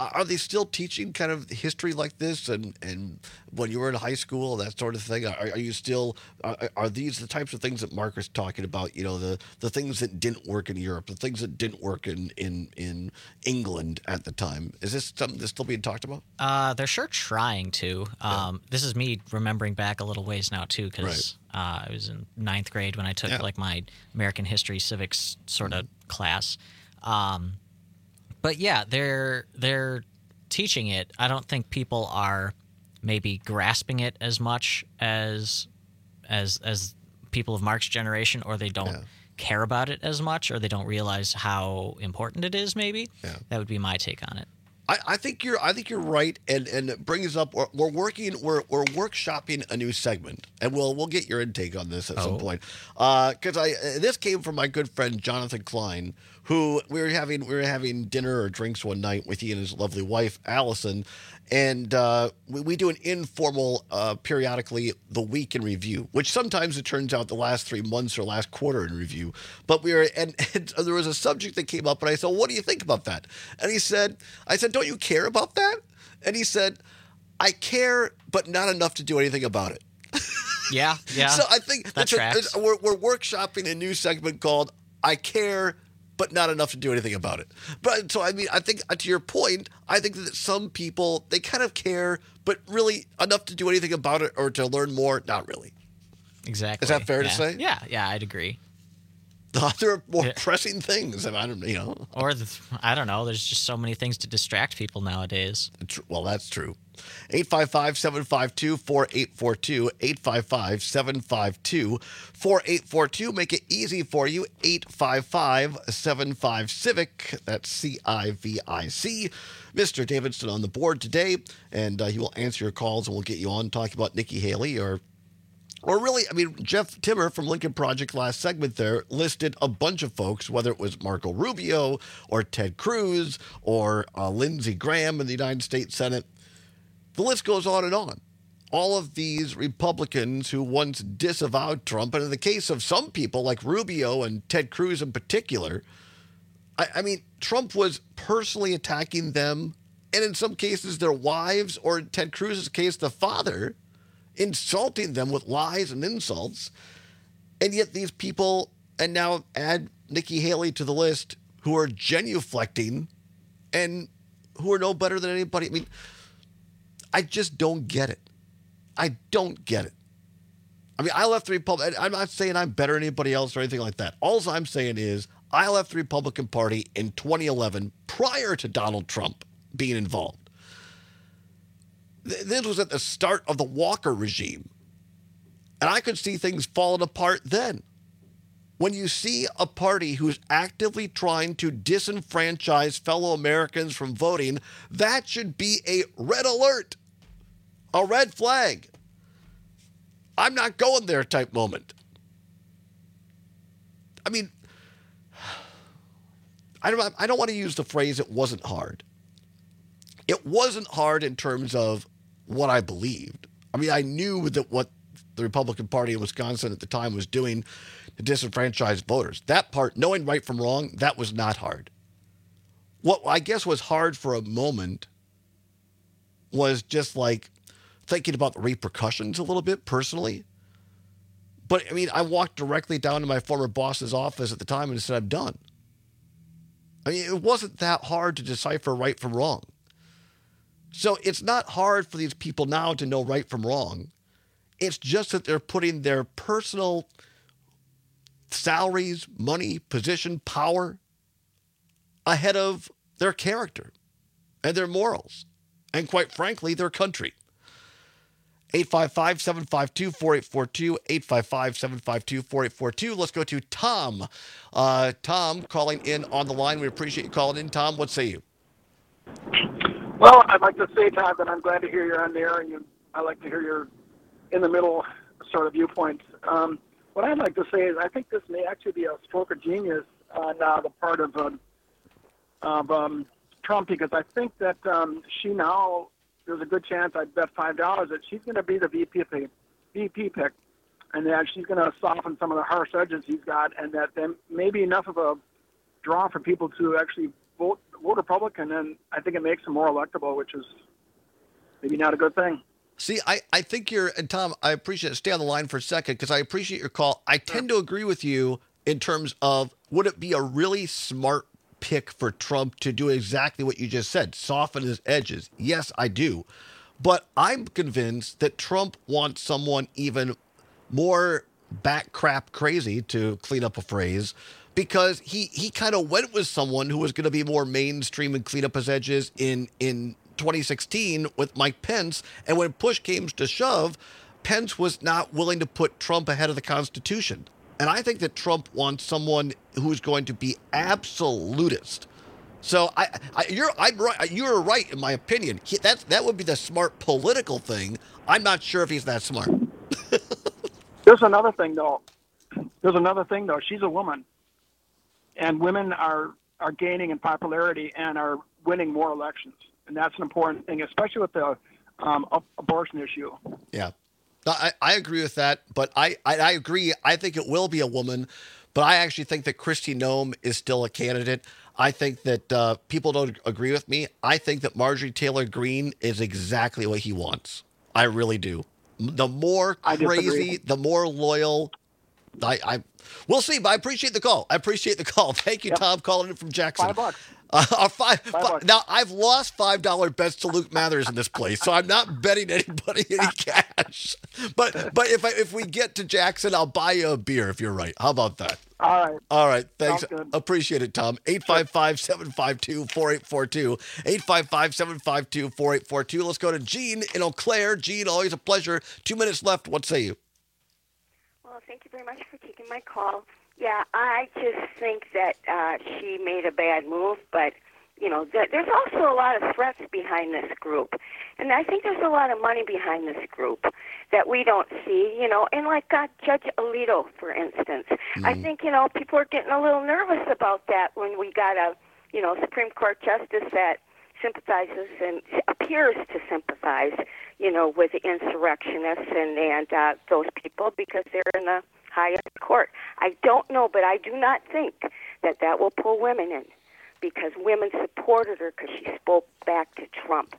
are they still teaching kind of history like this? And, and when you were in high school, that sort of thing, are, are you still, are, are these the types of things that Mark was talking about? You know, the, the things that didn't work in Europe, the things that didn't work in, in, in England at the time. Is this something that's still being talked about? Uh, they're sure trying to. Um, yeah. This is me remembering back a little ways now, too, because right. uh, I was in ninth grade when I took yeah. like my American history civics sort of mm-hmm. class. Um, but yeah, they're they're teaching it. I don't think people are maybe grasping it as much as as as people of Mark's generation, or they don't yeah. care about it as much, or they don't realize how important it is. Maybe yeah. that would be my take on it. I, I think you're. I think you're right, and and it brings up. We're, we're working. We're we're workshopping a new segment, and we'll we'll get your intake on this at oh. some point. Because uh, I this came from my good friend Jonathan Klein, who we were having we were having dinner or drinks one night with he and his lovely wife Allison, and uh, we, we do an informal uh, periodically the week in review, which sometimes it turns out the last three months or last quarter in review. But we were and, and there was a subject that came up, and I said, "What do you think about that?" And he said, "I said, don't you care about that?" And he said, "I care, but not enough to do anything about it." Yeah, yeah. So I think that tracks. A, we're, we're workshopping a new segment called "I Care, but Not Enough to Do Anything About It." But so I mean, I think to your point, I think that some people they kind of care, but really enough to do anything about it or to learn more, not really. Exactly. Is that fair yeah. to say? Yeah, yeah, I'd agree. There are more yeah. pressing things. I don't, you know. Or the, I don't know. There's just so many things to distract people nowadays. Well, that's true. eight five five, seven five two, four eight four two, eight five five, seven five two, four eight four two. Make it easy for you. eight five five, seven five, CIVIC. That's C I V I C. Mister Davidson on the board today, and uh, he will answer your calls, and we'll get you on talking about Nikki Haley or Or really, I mean, Jeff Timmer from Lincoln Project last segment there listed a bunch of folks, whether it was Marco Rubio or Ted Cruz or uh, Lindsey Graham in the United States Senate. The list goes on and on. All of these Republicans who once disavowed Trump, and in the case of some people like Rubio and Ted Cruz in particular, I, I mean, Trump was personally attacking them, and in some cases their wives, or in Ted Cruz's case, the father, insulting them with lies and insults. And yet these people, and now add Nikki Haley to the list, who are genuflecting and who are no better than anybody. I mean, I just don't get it. I don't get it. I mean, I left the Republican. I'm not saying I'm better than anybody else or anything like that. All I'm saying is I left the Republican Party in twenty eleven prior to Donald Trump being involved. This was at the start of the Walker regime. And I could see things falling apart then. When you see a party who's actively trying to disenfranchise fellow Americans from voting, that should be a red alert, a red flag. I'm not going there type moment. I mean, I don't, I don't want to use the phrase "it wasn't hard." It wasn't hard in terms of what I believed. I mean, I knew that what the Republican Party in Wisconsin at the time was doing to disenfranchise voters. That part, knowing right from wrong, that was not hard. What I guess was hard for a moment was just like thinking about the repercussions a little bit personally. But I mean, I walked directly down to my former boss's office at the time and said, "I'm done." I mean, it wasn't that hard to decipher right from wrong. So it's not hard for these people now to know right from wrong. It's just that they're putting their personal salaries, money, position, power ahead of their character and their morals and, quite frankly, their country. eight five five, seven five two, four eight four two, eight five five, seven five two, four eight four two. Let's go to Tom. Uh, Tom calling in on the line. We appreciate you calling in. Tom, what say you? Well, I'd like to say, Todd, that I'm glad to hear you're on there, and you, I like to hear your in-the-middle sort of viewpoints. Um, what I'd like to say is I think this may actually be a stroke of genius on uh, the part of, um, of um, Trump, because I think that um, she now, there's a good chance, I'd bet five dollars, that she's going to be the V P pick, V P pick, and that she's going to soften some of the harsh edges he's got, and that there may be enough of a draw for people to actually vote vote Republican, and I think it makes them more electable, which is maybe not a good thing. See, I, I think you're, and Tom, I appreciate it. Stay on the line for a second because I appreciate your call. I tend to agree with you in terms of would it be a really smart pick for Trump to do exactly what you just said, soften his edges? Yes, I do. But I'm convinced that Trump wants someone even more back crap crazy, to clean up a phrase, because he, he kind of went with someone who was going to be more mainstream and clean up his edges in, in twenty sixteen with Mike Pence. And when push came to shove, Pence was not willing to put Trump ahead of the Constitution. And I think that Trump wants someone who's going to be absolutist. So I, I you're I'm right. You're right in my opinion. He, that's that would be the smart political thing. I'm not sure if he's that smart. There's another thing though. There's another thing though. She's a woman, and women are are gaining in popularity and are winning more elections, and that's an important thing, especially with the um, abortion issue. Yeah. I, I agree with that, but I, I, I agree. I think it will be a woman, but I actually think that Kristi Noem is still a candidate. I think that uh, people don't agree with me. I think that Marjorie Taylor Greene is exactly what he wants. I really do. The more crazy, the more loyal. I, I we'll see, but I appreciate the call. I appreciate the call. Thank you, yep. Tom, calling in from Jackson. Five bucks. Uh, our five, five now, I've lost five dollar bets to Luke Mathers in this place, so I'm not betting anybody any cash. But but if I, if we get to Jackson, I'll buy you a beer if you're right. How about that? All right. All right. Thanks. Appreciate it, Tom. eight five five, seven five two, four eight four two. eight five five, seven five two, four eight four two. Let's go to Jean in Eau Claire. Jean, always a pleasure. Two minutes left. What say you? Well, thank you very much for taking my call. Yeah, I just think that uh, she made a bad move, but, you know, th- there's also a lot of threats behind this group. And I think there's a lot of money behind this group that we don't see, you know, and like uh, Judge Alito, for instance. Mm-hmm. I think, you know, people are getting a little nervous about that when we got a, you know, Supreme Court justice that sympathizes and appears to sympathize, you know, with the insurrectionists and, and uh, those people because they're in the highest court. I don't know, but I do not think that that will pull women in because women supported her because she spoke back to Trump.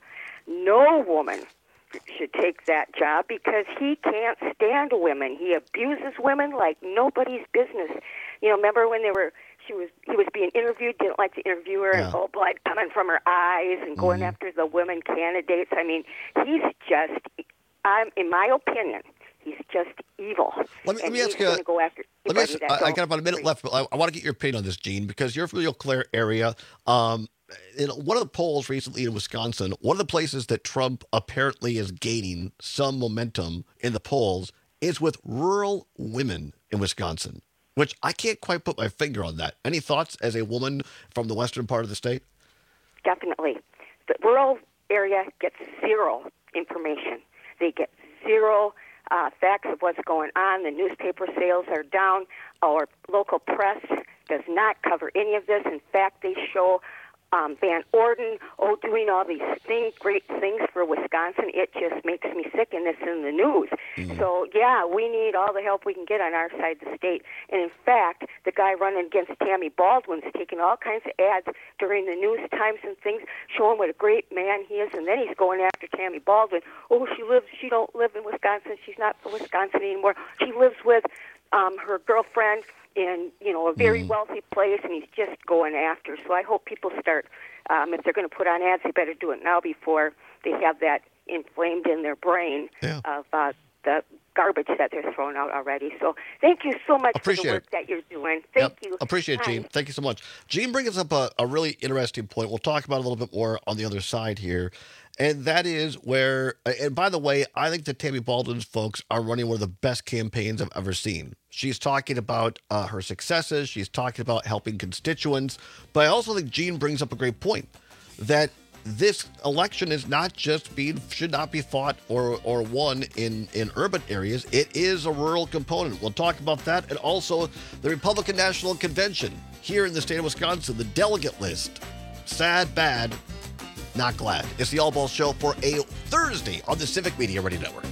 No woman should take that job because he can't stand women. He abuses women like nobody's business. You know, remember when they were she was he was being interviewed, didn't like the interviewer, yeah. and oh, blood coming from her eyes and going mm-hmm. after the women candidates. I mean, he's just, I'm in my opinion, he's just evil. Let me, let me he's ask you. Go after let me ask, I, I got about a minute agree. left, but I, I want to get your opinion on this, Gene, because you're from the Eau Claire area. Um, in one of the polls recently in Wisconsin, one of the places that Trump apparently is gaining some momentum in the polls is with rural women in Wisconsin, which I can't quite put my finger on that. Any thoughts as a woman from the western part of the state? Definitely. The rural area gets zero information. They get zero uh, facts of what's going on. The newspaper sales are down. Our local press does not cover any of this. In fact, they show Um, Van Orden, oh, doing all these things, great things for Wisconsin. It just makes me sick, and it's in the news. Mm-hmm. So, yeah, we need all the help we can get on our side of the state. And, in fact, the guy running against Tammy Baldwin's taking all kinds of ads during the news times and things, showing what a great man he is, and then he's going after Tammy Baldwin. Oh, she lives, she don't live in Wisconsin. She's not from Wisconsin anymore. She lives with um, her girlfriend in, you know, a very mm. wealthy place, and he's just going after. So I hope people start, um, if they're going to put on ads, they better do it now before they have that inflamed in their brain yeah. of uh, the garbage that they're throwing out already. So thank you so much Appreciate for the work it. that you're doing. Thank yep. you. Appreciate it, Gene. Thank you so much. Gene brings up a, a really interesting point. We'll talk about it a little bit more on the other side here. And that is where, and by the way, I think that Tammy Baldwin's folks are running one of the best campaigns I've ever seen. She's talking about uh, her successes. She's talking about helping constituents. But I also think Gene brings up a great point that this election is not just being, should not be fought or, or won in, in urban areas. It is a rural component. We'll talk about that. And also the Republican National Convention here in the state of Wisconsin, the delegate list. Sad, bad. Not glad. It's the All Balls Show for a Thursday on the Civic Media Radio Network.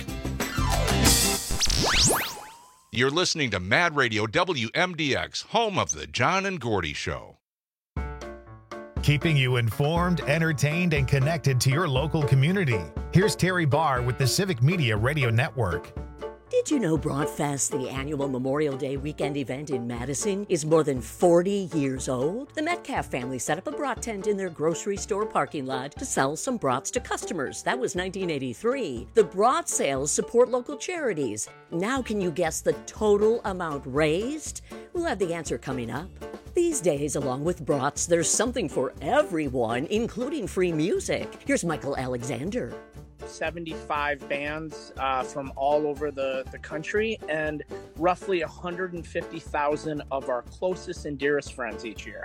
You're listening to Mad Radio W M D X, home of the John and Gordy Show. keeping you informed, entertained, and connected to your local community. Here's Terry Barr with the Civic Media Radio Network. Did you know Broadfest, the annual Memorial Day weekend event in Madison, is more than forty years old? The Metcalf family set up a brat tent in their grocery store parking lot to sell some brats to customers. That was nineteen eighty-three. The brat sales support local charities. Now can you guess the total amount raised? We'll have the answer coming up. These days, along with brats, there's something for everyone, including free music. Here's Michael Alexander. seventy-five bands uh, from all over the, the country, and roughly one hundred fifty thousand of our closest and dearest friends each year.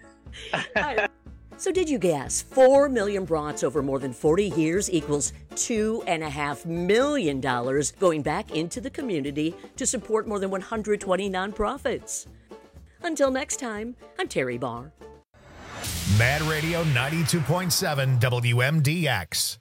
So did you guess? Four million brats over more than forty years equals two and a half million dollars going back into the community to support more than one hundred twenty nonprofits. Until next time, I'm Terry Barr. Mad Radio ninety-two point seven W M D X.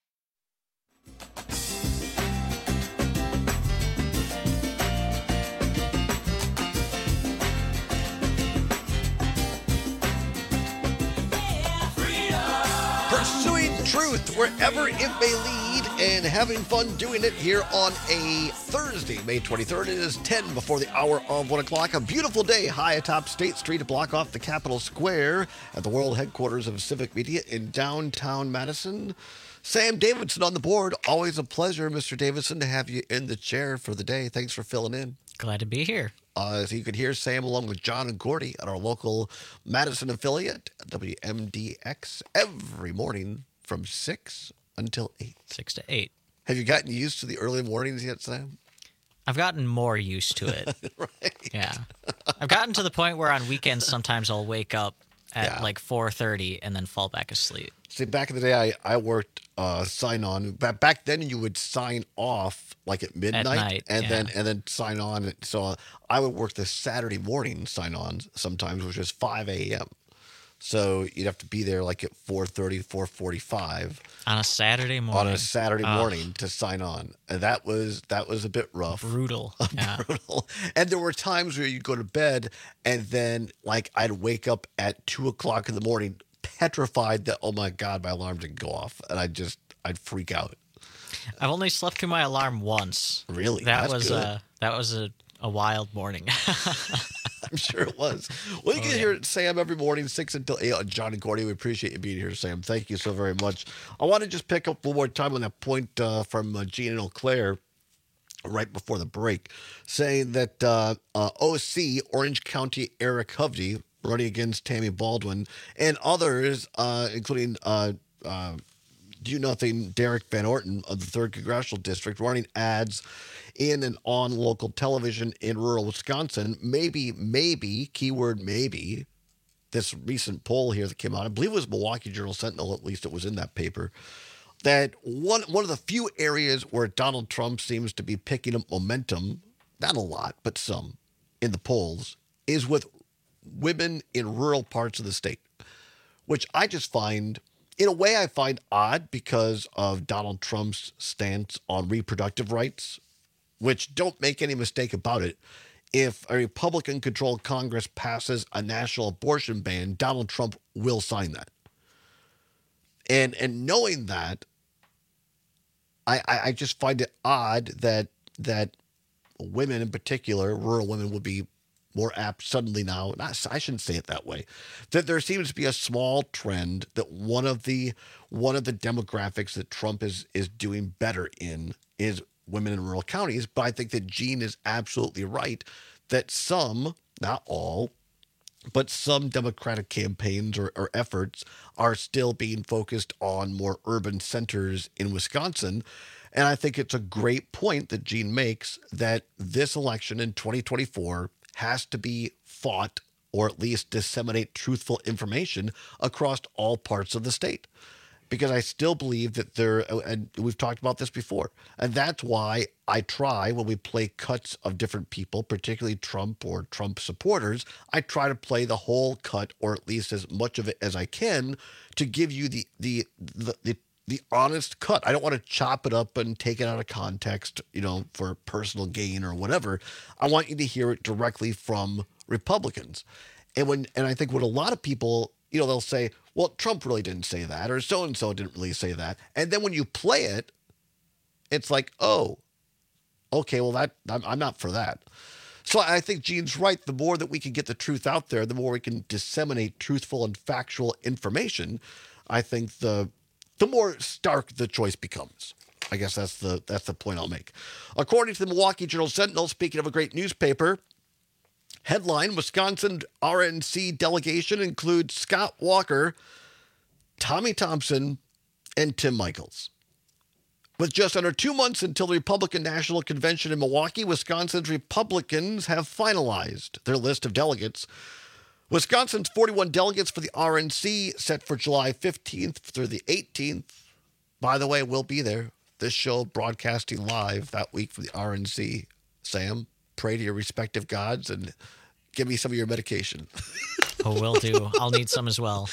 Pursuing truth wherever it may lead and having fun doing it here on a Thursday, May twenty-third. It is ten before the hour of one o'clock. A beautiful day high atop State Street to block off the Capitol Square at the world headquarters of Civic Media in downtown Madison. Sam Davidson on the board. Always a pleasure, Mister Davidson, to have you in the chair for the day. Thanks for filling in. Glad to be here. Uh, so you could hear Sam along with John and Gordy at our local Madison affiliate, W M D X, every morning from six until eight. six to eight. Have you gotten used to the early mornings yet, Sam? I've gotten more used to it. Right. Yeah. I've gotten to the point where on weekends sometimes I'll wake up at Yeah. like four thirty and then fall back asleep. See, back in the day, I, I worked uh, sign on. Back back then, you would sign off like at midnight, night, and yeah. then and then sign on. So uh, I would work the Saturday morning sign on sometimes, which was five a.m. So you'd have to be there like at four thirty, four forty-five On a Saturday morning. on a Saturday Ugh. morning to sign on, and that was that was a bit rough, Brutal. Yeah. brutal. And there were times where you'd go to bed, and then like I'd wake up at two o'clock in the morning, petrified that oh my god, my alarm didn't go off, and I just I'd freak out. I've only slept through my alarm once. Really? That That's was good. a that was a, a wild morning. I'm sure it was. Well, you Oh, can yeah. hear Sam every morning, six until eight. on John and Gordy, we appreciate you being here, Sam. Thank you so very much. I want to just pick up one more time on that point uh, from uh, Gene and Eau Claire right before the break, saying that uh, uh, O C, Orange County Eric Hovde, running against Tammy Baldwin, and others, uh, including uh, uh, Do Nothing Derek Van Orton of the third Congressional District, running ads in and on local television in rural Wisconsin. Maybe, maybe, keyword maybe, this recent poll here that came out, I believe it was Milwaukee Journal Sentinel, at least it was in that paper, that one one of the few areas where Donald Trump seems to be picking up momentum, not a lot, but some, in the polls, is with women in rural parts of the state, which I just find, in a way, I find odd because of Donald Trump's stance on reproductive rights, which, don't make any mistake about it, if a Republican-controlled Congress passes a national abortion ban, Donald Trump will sign that. And and knowing that, I, I, I just find it odd that that women in particular, rural women, would be more apt suddenly now. Not, I shouldn't say it that way. That there seems to be a small trend that one of the one of the demographics that Trump is is doing better in is women in rural counties. But I think that Gene is absolutely right that some, not all, but some Democratic campaigns or, or efforts are still being focused on more urban centers in Wisconsin. And I think it's a great point that Gene makes that this election in twenty twenty-four has to be fought, or at least disseminate truthful information across all parts of the state. Because I still believe that there, and we've talked about this before, and that's why I try, when we play cuts of different people, particularly Trump or Trump supporters, I try to play the whole cut, or at least as much of it as I can, to give you the the the, the the honest cut. I don't want to chop it up and take it out of context, you know, for personal gain or whatever. I want you to hear it directly from Republicans. And when and I think what a lot of people, you know, they'll say, well, Trump really didn't say that, or so-and-so didn't really say that. And then when you play it, it's like, oh, okay, well, that I'm, I'm not for that. So I think Gene's right. The more that we can get the truth out there, the more we can disseminate truthful and factual information, I think the the more stark the choice becomes. I guess that's the that's the point I'll make. According to the Milwaukee Journal-Sentinel, speaking of a great newspaper, headline, Wisconsin R N C delegation includes Scott Walker, Tommy Thompson, and Tim Michels. With just under two months until the Republican National Convention in Milwaukee, Wisconsin's Republicans have finalized their list of delegates. Wisconsin's forty-one delegates for the R N C, set for July fifteenth through the eighteenth. By the way, we'll be there. This show broadcasting live that week for the R N C. Sam, pray to your respective gods and give me some of your medication. Oh, will do. I'll need some as well.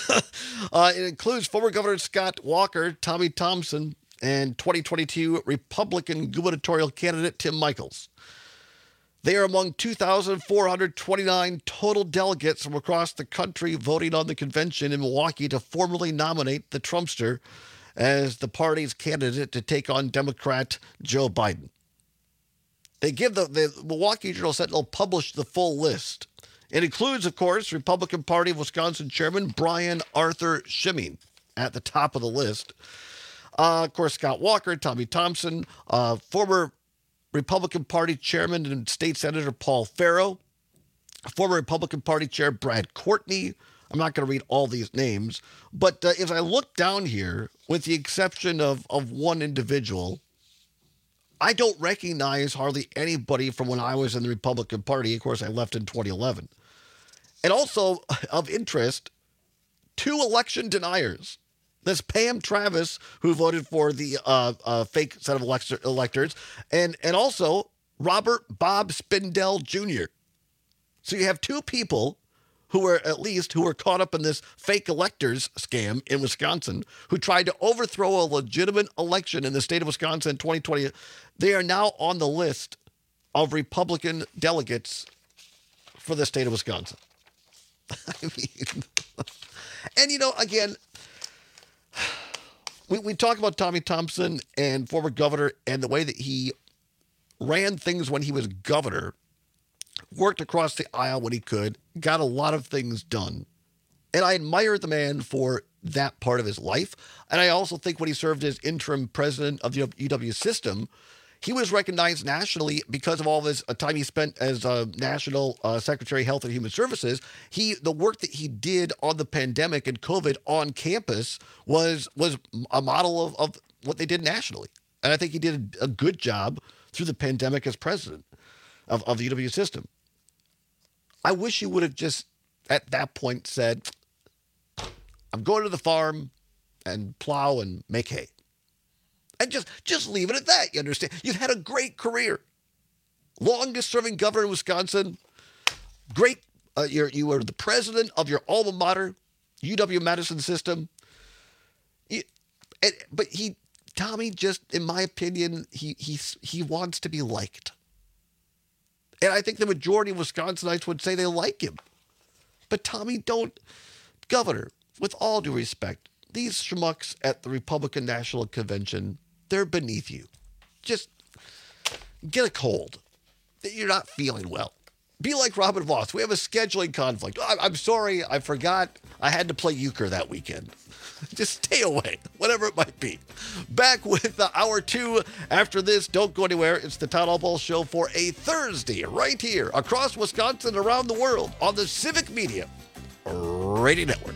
uh, it includes former Governor Scott Walker, Tommy Thompson, and twenty twenty-two Republican gubernatorial candidate Tim Michels. They are among two thousand four hundred twenty-nine total delegates from across the country voting on the convention in Milwaukee to formally nominate the Trumpster as the party's candidate to take on Democrat Joe Biden. They give the, the Milwaukee Journal-Sentinel published the full list. It includes, of course, Republican Party of Wisconsin Chairman Brian Arthur Schimming at the top of the list. Uh, of course, Scott Walker, Tommy Thompson, uh, former Republican Party Chairman and State Senator Paul Farrow, former Republican Party Chair Brad Courtney. I'm not going to read all these names, but uh, as I look down here, with the exception of, of one individual, I don't recognize hardly anybody from when I was in the Republican Party. Of course, I left in twenty eleven. And also of interest, two election deniers. This Pam Travis, who voted for the uh, uh, fake set of elect- electors, and, and also Robert Bob Spindell Junior So you have two people who were at least who were caught up in this fake electors scam in Wisconsin, who tried to overthrow a legitimate election in the state of Wisconsin in twenty twenty. They are now on the list of Republican delegates for the state of Wisconsin. I mean, and you know, again, we, we talk about Tommy Thompson and former governor and the way that he ran things when he was governor, worked across the aisle when he could, got a lot of things done. And I admire the man for that part of his life. And I also think when he served as interim president of the U W system, he was recognized nationally because of all this time he spent as a National uh, Secretary of Health and Human Services. He, the work that he did on the pandemic and COVID on campus was was a model of, of what they did nationally. And I think he did a good job through the pandemic as president of, of the U W system. I wish he would have just, at that point, said, I'm going to the farm and plow and make hay. And just, just leave it at that, you understand? You've had a great career. Longest serving governor in Wisconsin. Great, uh, you're, you were the president of your alma mater, U W-Madison system. You, and, but he, Tommy just, in my opinion, he, he, he wants to be liked. And I think the majority of Wisconsinites would say they like him. But Tommy, don't, Governor, with all due respect, these schmucks at the Republican National Convention, they're beneath you. Just get a cold. You're not feeling well. Be like Robin Voss. We have a scheduling conflict. Oh, I'm sorry, I forgot I had to play euchre that weekend. Just stay away, whatever it might be. Back with uh, hour two after this. Don't go anywhere. It's the Town Hall Ball Show for a Thursday right here across Wisconsin and around the world on the Civic Media Radio Network.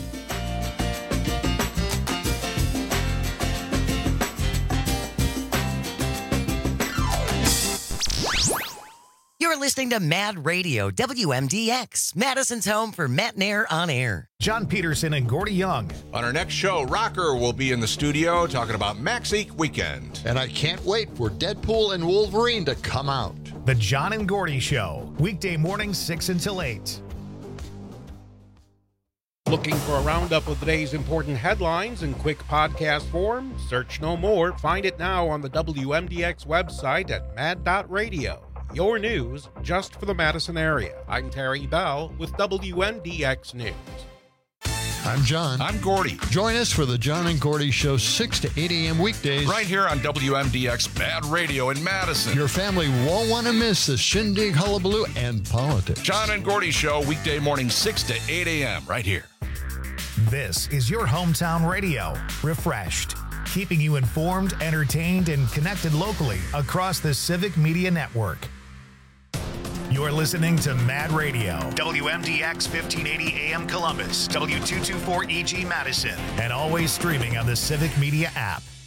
You're listening to Mad Radio, W M D X, Madison's home for Matt Nair on air. John Peterson and Gordy Young. On our next show, Rocker will be in the studio talking about Max Eek Weekend. And I can't wait for Deadpool and Wolverine to come out. The John and Gordy Show, weekday mornings six until eight. Looking for a roundup of the day's important headlines in quick podcast form? Search no more. Find it now on the W M D X website at mad dot radio. Your news just for the Madison area. I'm Terry Bell with W M D X News. I'm John. I'm Gordy. Join us for the John and Gordy Show, six to eight a.m. weekdays. Right here on W M D X Bad Radio in Madison. Your family won't want to miss the shindig, hullabaloo, and politics. John and Gordy Show, weekday morning, six to eight a.m. right here. This is your hometown radio, refreshed, keeping you informed, entertained, and connected locally across the Civic Media Network. You're listening to Mad Radio, W M D X fifteen eighty A M Columbus, W two twenty-four E G Madison, and always streaming on the Civic Media app.